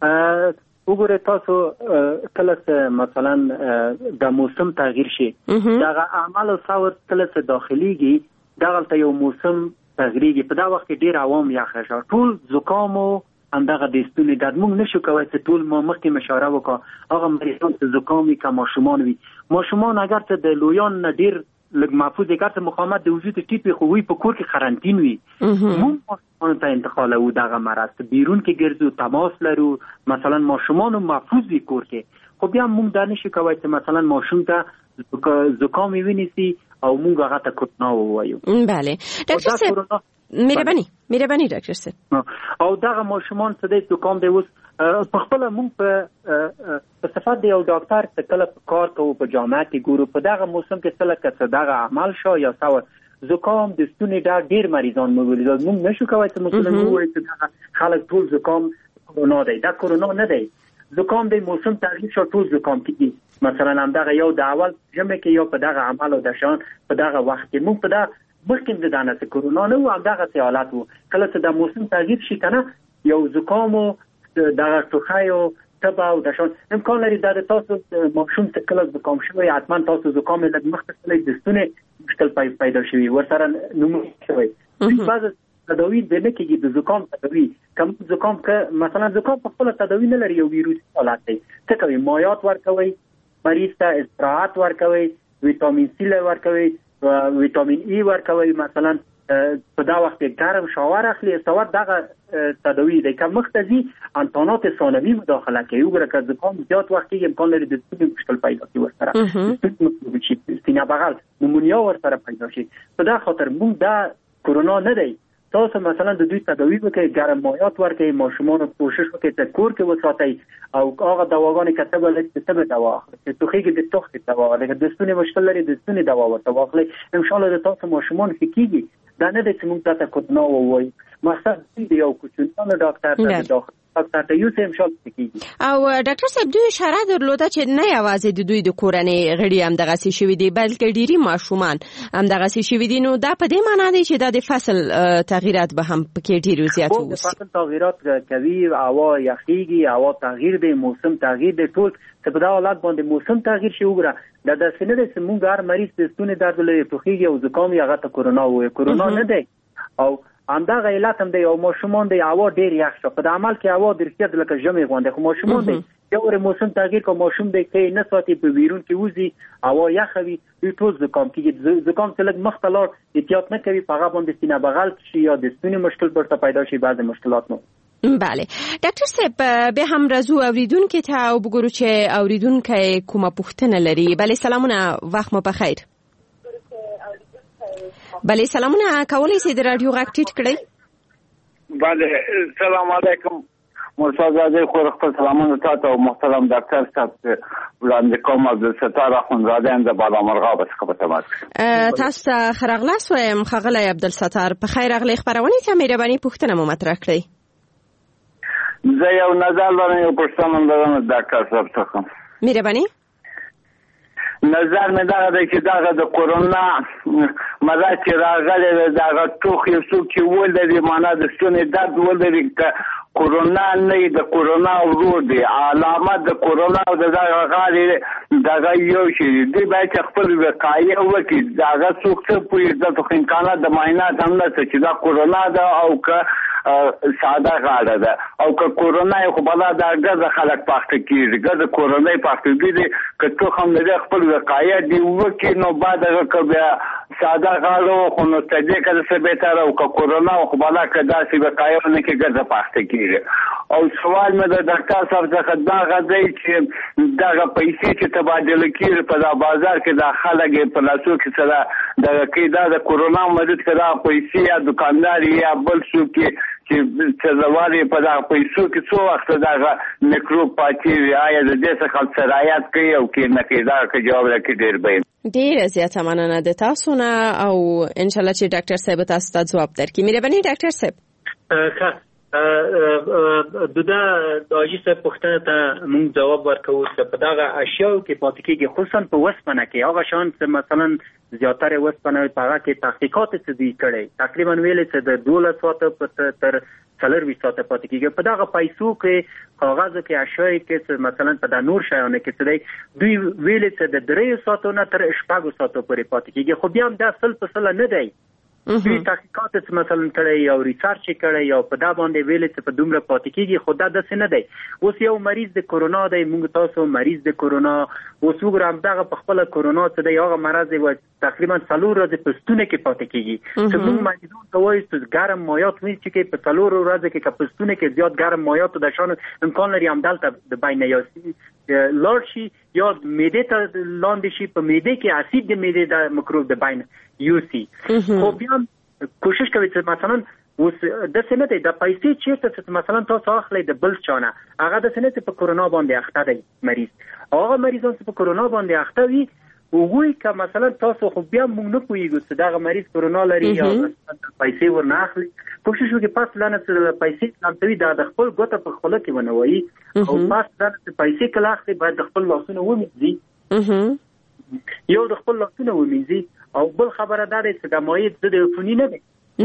وګوره تاسو کله مثلا د موسم تغییر شي دغه اعمال او ثور کله داخليږي دغه یو موسم تغییرږي په دا وخت کې ډیر عوام یخ شو ټول زکام او اندغه د ستوني د موږ نشو کوي چې ټول ما مخکې مشوره وکړه هغه مریضان چې زکامي کا ماشومان وي ماشومان اگر ته د لویان ډیر لږ محفوظ دي کارت مقاومت د وجود ټیپي خو وي په کور کې قرنټین وي موږ ماشومان ته انتقال او دغه مرض بیرون کې ګرځو تماس لرو مثلا ماشومان محفوظ وي کور کې خو بیا موږ دا نشو کوي چې مثلا ماشوم ته زکام ویني او موږ هغه ته کوټنا وایو بله ډاکټر صاحب مهرباني ډاکټر صاحب او دغه ماشومان څه د زکام دی اوس په خپل موږ په صفات دی یو ډاکټر ته کله کار کوو په جامعه کې ګورو په دغه موسم کې څه لکه دغه عمل شو یا څو زکام د ستوني ډیر مریضان مو ولیدل موږ نشو کوي چې مثلا وایي چې خلک ټول زکام کرونا دی دا کرونا نه دی زکام د موسم تغییر شو ټول زکام کیږي مثلا هم دغه یو د اول جمع کې یو په دغه عمل او د شان په دغه وخت کې موږ په دغه مخکې د دانه کرونا نه و دغه حالات وو کله چې د موسم تغییر شي کنه یو زکام او دغه ټوخی او تبه او د شان امکان لري د تاسو ماشوم ته کله زکام شوی حتما تاسو زکام لږ مختصلې د ستوني مشکل پیدا شوی ورسره نوم شوی بعض تداوی د نه کېږي د زکام تداوی کوم زکام که مثلا زکام په خپل تداوی نه لري یو ویروس حالت دی څه کوي مایعات ورکوي مریض ته استراحت ورکوي ویټامین سی ورکوي ویټامین ای ورکوي مثلا په دا وخت کې ګرم شاور اخلي استوار دغه تداوی دی که مختزي انتانات ثانوي مداخله کوي وګوره که زکام زیات وخت کې امکان لري د ستوني مشکل پیدا شي ورسره ستوني بغل نمونیا ورسره پیدا شي په دا خاطر موږ دا کرونا نه دی تاسو مثلا د دوی تداوی وکړئ ګرم مایعات ورکړئ ماشومان کوشش وکړئ چې کور کې وساتئ او هغه دواګانې کتابه لري چې تبه دوا اخلي چې توخیږي د توخې دوا لکه د ستوني مشکل لري د ستوني دوا ورته واخلئ ان شاء الله د تاسو ماشومان فکیږي دا نه د چې موږ تاسو کوټنا ووایي مقصد دی یو کوچنی ډاکټر ته داخل فاکتور یو سیم شال کیږي. او ډاکټر صاحب دوی اشاره درلوده چې نه یوازې د دوی د کورنۍ غړي هم دغه څه شوي دي بلکې ډيري ماشومان هم دغه څه شوي دي. نو دا په دې معنی دی چې د فصل تغیرات به هم پکې ډیر زیات وي. فصل تغیرات کوي، هوا یخیږي، هوا تغییر دی، موسم تغییر دی، ټول څه په دا حالت باندې موسم تغییر شي. وګوره د سینې د سمون هر مریض د ستوني درد لري، ټوخیږي او زکام یې هغه ته کورونا وایي. کورونا نه دی او همدغه علت هم دی. او ماشومان دی هوا ډیر یخ شو، په عمل کې هوا درکې لکه ژمي غونډه، خو ماشومان دی یو موسم تغییر کو ماشوم دی کې نه ساتي په ویرون کې وځي، هوا یخوي، دوی ټول زکام کیږي. زکام څه لږ مختلط احتیاط نه کوي، په هغه باندې سینه بغل شي یا د ستوني مشکل ورته پیدا شي، بعض مشکلات نو. بله ډاکټر صاحب به هم راځو اوریدونکو ته او وګورو چې اوریدونکو کومه پوښتنه لري. بله سلامونه، وخت مو بخیر. بله سلامونه، کولای شئ د رادیو غږ ټیټ کړئ؟ بله سلام علیکم. مرتضی خو خپل سلامونه تاسو او محترم ډاکټر صاحب وړاندې کوم. عبدالستار اخوندزاده د بالامرغاب څخه په تماس. تاسو ته خرغلاس وایم خغلی عبدالستار، په خیر اغلی خبرونه ته مهرباني پوښتنه مو مطرح کړئ. زه یو نظر لرم، یو پوښتنه لرم ډاکټر صاحب څخه. مهرباني. نظر مې دا دی چې دا د کورونا مرض چې راغلی دا ټوخ یو څوک چې ولري معنا د ستوني درد ولري کورونا نه د کورونا ورور دی، علامات د کورونا او د غاړې دغه یو شی دی. باید خپل وقایه وکړي. دغه څوک څه پوهې د امکانات د معاینات هم نه چې دا کورونا ده او که ساده غاړه ده او که کورونا خو بلا دا ګرځه خلک پاخته کیږي، ګرځه کورونا پاخته کیږي که تو هم نه خپل وقایه دی وکړي نو بعد هغه که بیا ساده غاړه خو نو تدې کده څه بهتر او که کورونا خو بلا که داسې وقایه نه کې ګرځه پاخته کیږي. او سوال مې د ډاکټر صاحب څخه دا غځي چې دا پیسې چې تبادله کیږي په بازار کې دا خلک په لاسو کې سره د کیدا د کورونا مدد کړه پیسې یا دکاندار یا بل څوک چې څلواري په دا پیسو کې څو وخت دا میکروب پاتې وي، آیا د دې څخه سرایت کوي او کې نه کوي؟ دا که جواب راکړي ډیر به ډیر زیاته مننه د تاسو نه او ان شاء الله چې ډاکټر صاحب تاسو ته جواب درکړي. مهرباني ډاکټر صاحب. دا داجی صاحب پوښتنه ته موږ جواب ورکوو چې په دغه اشیاء کې پاتې کېږي، خصوصا په وسپنه کې هغه شان چې مثلا زیاتره وسپنه په هغه کې تحقیقات څه دي کړي، تقریبا ویلې چې د 12 ساعته تر 40 ساعته پاتې کېږي. په دغه پیسو کې کاغذ کې اشیاء کې مثلا په د نور شیانو کې څه دوی ویلې چې د 3 ساعتو نه تر 4 ساعتو پورې پاتې کېږي، خو بیا هم دا سل په سل نه دی. دوی تحقیقات مثلا کړي او ریسرچ کړي او په دا باندې ویل چې په دومره پاتې کېږي، خو دا داسې نه دی. اوس یو مریض د کورونا دی، موږ تاسو مریض د کورونا اوس وګورم دغه په خپل کورونا څه دی، هغه مرض و تقریبا 4 ورځې په ستونه کې پاتې کېږي. چې موږ مریضان ته وایو چې ګرم مایات وي چې په 4 ورځې کې په ستونه کې زیات ګرم مایات د شان امکان لري همدلته د بین یاسي لارد شي یا معده ته لاندې شي، په معده کې اسید د معده د میکروب د بین یوسي. خو بیا کوشش کوي چې مثلا اوس د سینې د پیسې چې مثلا تاسو اخلي د بل چانه هغه د سینې په کورونا باندې اخته دی مریض، هغه مریضان چې په کورونا باندې اخته وي وګوي که مثلا تاسو خو بیا موږ نه پوهیږو چې دغه مریض کورونا لري یا پیسې ورنه اخلي، کوشش وکړي پاس لانه چې پیسې لامتوي د خپل ګوته په خپل کې ونه وایي او پاس لانه چې پیسې کله اخلي باید د خپل لاسونه ومینځي، یو د خپل لاسونه ومینځي. او بل خبره ده چې د مایع د عفونی نه دی،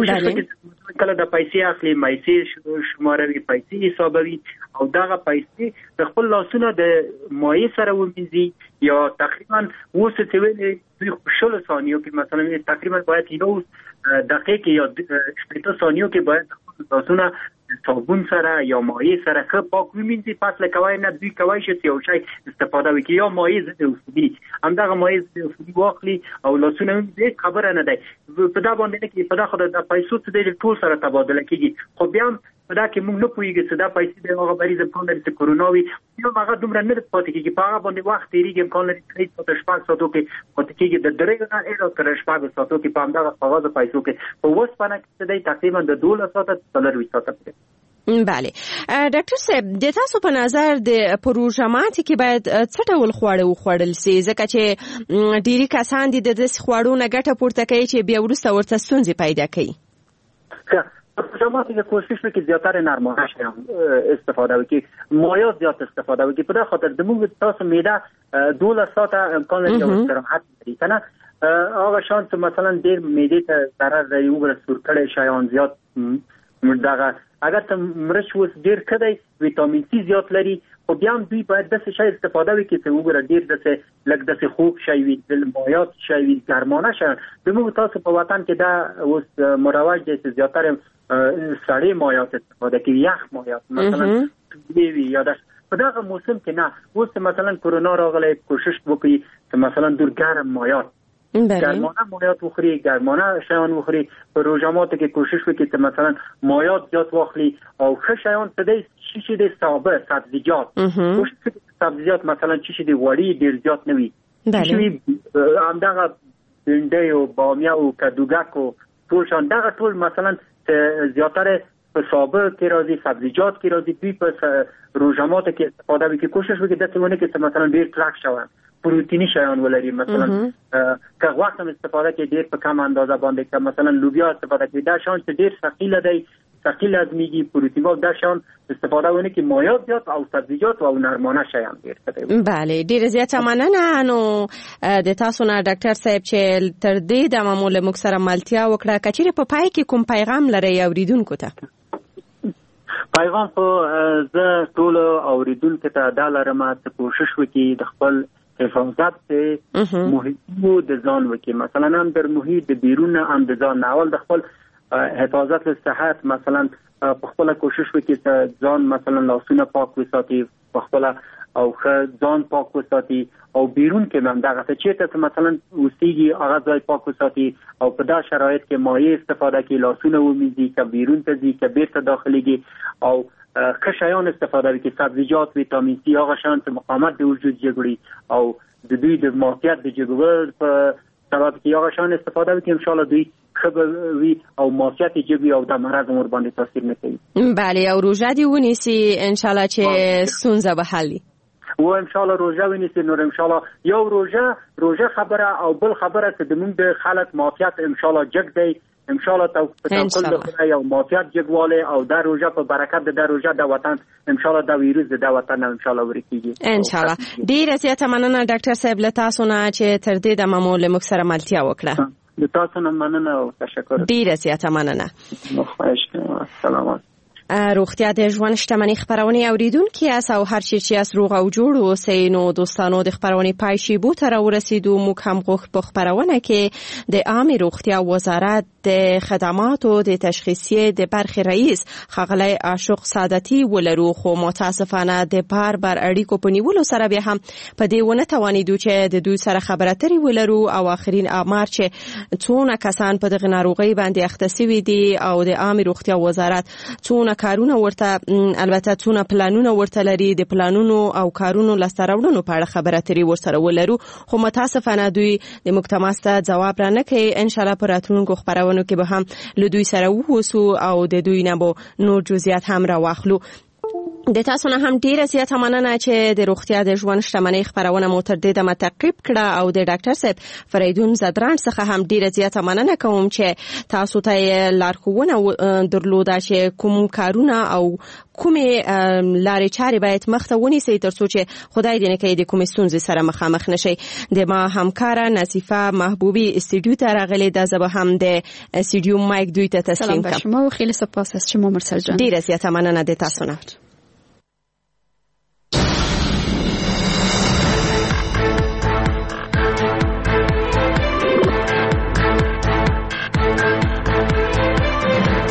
کله د پیسې اخلي مایسې شماروي، پیسې حسابوي او دغه پیسې د خپل لاسونه د مایع سره ومینځي یا تقریبا اوس چې ویلې 20 ثانیو کې مثلا تقریبا باید یو دقیقه یا 20 ثانیو کې باید خپل لاسونه صابون سره یا مایع سره ښه پاک ومینځي. پس لکوای نه دوی کوي چې یو شی استفاده وکړي یا مایع ضد عفوني همدغه مایع ضد عفوني واخلي او لاسونه هیڅ خبره نه دی په دا باندې نه کې په دا خو د پیسو څه د ټول سره تبادله کیږي. خو بیا په دا کې موږ نه پوهیږو چې دا پیسې د هغه مریض امکان لري چې کورونا وي یا هغه دومره نه پاتې کیږي، په هغه باندې وخت تیریږي، امکان لري چې په 4 ساعتو کې پاتې کیږي، د 3 نه تر 4 ساعتو کې په همدغه کاغذ پیسو کې په وسپنه کې د تقریبا د 12 ساعته تر 20 ساعته. بله ډاکټر صاحب د تاسو په نظر د پروژامات کې باید څه ډول خواړه وخوړل شي، ځکه چې ډیری کسان دي د دې خواړو نه ګټه پورته کوي چې بیا وروسته ورته ستونزې پیدا کوي؟ روژه که کوشش وکړي زیاتره نرمانه شیان استفاده وکړي، مایعات زیات استفاده وکړي. په دې خاطر زموږ تاسو معده 12 ساعته امکان لري او استراحت لري کنه. هغه شان چې مثلا ډیر معدې ته ضرر لري، وګوره سور کړي شیان زیات دغه اگر ته مرچ وس ډیر کړي ویټامین سی زیات لري، خو بیا هم دوی باید داسې شی استفاده وکړي چې وګوره ډیر داسې لږ داسې خوب شی وي، د مایعات شی وي، ګرمانه شی. زموږ تاسو په وطن کې دا اوس مروج دی چې زیاتره سړې مایعات استفاده کوي، یخ مایعات مثلا وی یا په دغه موسم کې نه. اوس مثلا کرونا راغلی، کوشش وکړي چې مثلا دور ګرم مایعات گرمانه مایعات وخوری، گرمانه شیان وخوری. په روژه ماته کې کوشش وکړي چې مثلا مایعات زیات واخلي او ښه شیان څه دی چې د سابه سبزیجات کوشش وکړي سبزیجات مثلا چې د وړي ډیر زیات نه وي، چې همدغه بینډۍ او بامیه او کدوګک او ټول شان دغه ټول مثلا زیاتره په سابه کې راځي، سبزیجات کې راځي. دوی په روژه ماته کې استفاده وکړي، کوشش وکړي داسې ونه کړي چې مثلا ډیر کلک شوی پروتینی شیان ولري. مثلا که وخت هم استفاده کې ډیر په کم اندازه باندې که مثلا لوبیا استفاده کې دا شان چې ډیر ثقیل دی، ثقیل از میگی پروتین او دا شان استفاده ونه کې مایعات زیات او سبزیجات او نرمانه شیان ډیر کړي. بله ډیر زیات مننه. نو د تاسو نه ډاکټر صاحب چې تر دې د معمول موږ سره ملتیا وکړه، کچېره په پای کې کوم پیغام لري اوریدونکو ته؟ پیغام په زه ټول اوریدونکو ته دا لرم چې کوشش وکړي د خپل حفاظت ته محیط د ځان وکړي، مثلا هم در محیط د بیرون هم د ځان اول د خپل حفاظت صحت مثلا په خپل کوشش وکړي چې ځان مثلا لاسونه پاک وساتي په خپل او ځان پاک وساتي او بیرون کې هم دغه چې مثلا اوسېږي هغه ځای پاک وساتي او په دا شرایط کې مایع استفاده کوي، لاسونه ومینځي که بیرون ته ځي که بیرته داخليږي او خشایان استفاده وکړي، سبزیجات، ویټامین سی، هغه شیان چې مقاومت د وجود جوړي او د دوی د معافیت د جوړولو په سبب کې هغه شیان استفاده وکړي، ان شاء الله دوی خبروي او معافیت جوړي او د مرض مور باندې تاثیر نه کوي. بله او روژه دی ونیسي ان شاء الله چې ستونزه به حل و ان شاء الله روژه ونیسي. نور ان شاء الله یو روژه خبره او بل خبره چې د موږ خلک معافیت ان شاء الله جګ دی، ان شاء الله توکل خدای او معافیت جګواله او د روژه په برکت د روژه د وطن ان شاء الله د ویروس د وطن ان شاء الله ورکیږي ان شاء الله. ډیره زیاته مننه ډاکټر صاحب له تاسو نه چې تر دې د معمول موږ سره ملتیا وکړه. د تاسو نه مننه او تشکر. ډیره زیاته مننه. خواهش کوم. سلامات. روغتیا د ژوند شتمنۍ خبرونه اوریدونکو اس او هر چی چې روغ او جوړ اوسئ. نو دوستانو د خبرونه پای شي بو تر ورسېدو موږ هم په خبرونه کې د عامه روغتیا وزارت د خدماتو د تشخیصي د برخې رئیس خغلی عاشق سعادتي ولرو، خو متاسفانه د بار اړیکو په نیولو سره به هم په دې ونه توانیدو چې د دوی سره خبرې اترې ولرو او اخرین امر چې څونه کسان په دغه ناروغي باندې اخته شوي دي او د عامه روغتیا وزارت څونه کارونه ورته البته څونه پلانونه ورته لري، د پلانونو او کارونو لستراوړنو په اړه خبرې اترې ورسره ولرو، خو متاسفانه دوی د مکتمسته جواب را نه کوي. ان شاء الله پر راتلونکو خبرونو کې به هم له دوی سره ووسو او د دوی نه به نور جزئیات هم را واخلو. د تاسو نه هم ډیره زیاته مننه چې د روغتیا د ژوند شتمنۍ خبرونه مو تر دې دمه تعقیب کړه او د ډاکټر صاحب فریدون زدران څخه هم ډیره زیاته مننه کوم چې تاسو ته لارښوونه درلوده چې کوم کارونه او کومې لارې چارې باید مخته ونیسئ ترڅو چې خدای دې نه کوي د کومې ستونزې سره مخامخ نشئ. د ما همکاره نصیفه محبوبی استودیو ته راغلې، دا زه به هم د استودیو مایک دوی ته تسلیم کړم. سلام به شما و خیلی سپاس از شما مرسل جان. ډیره زیاته مننه د تاسو نه.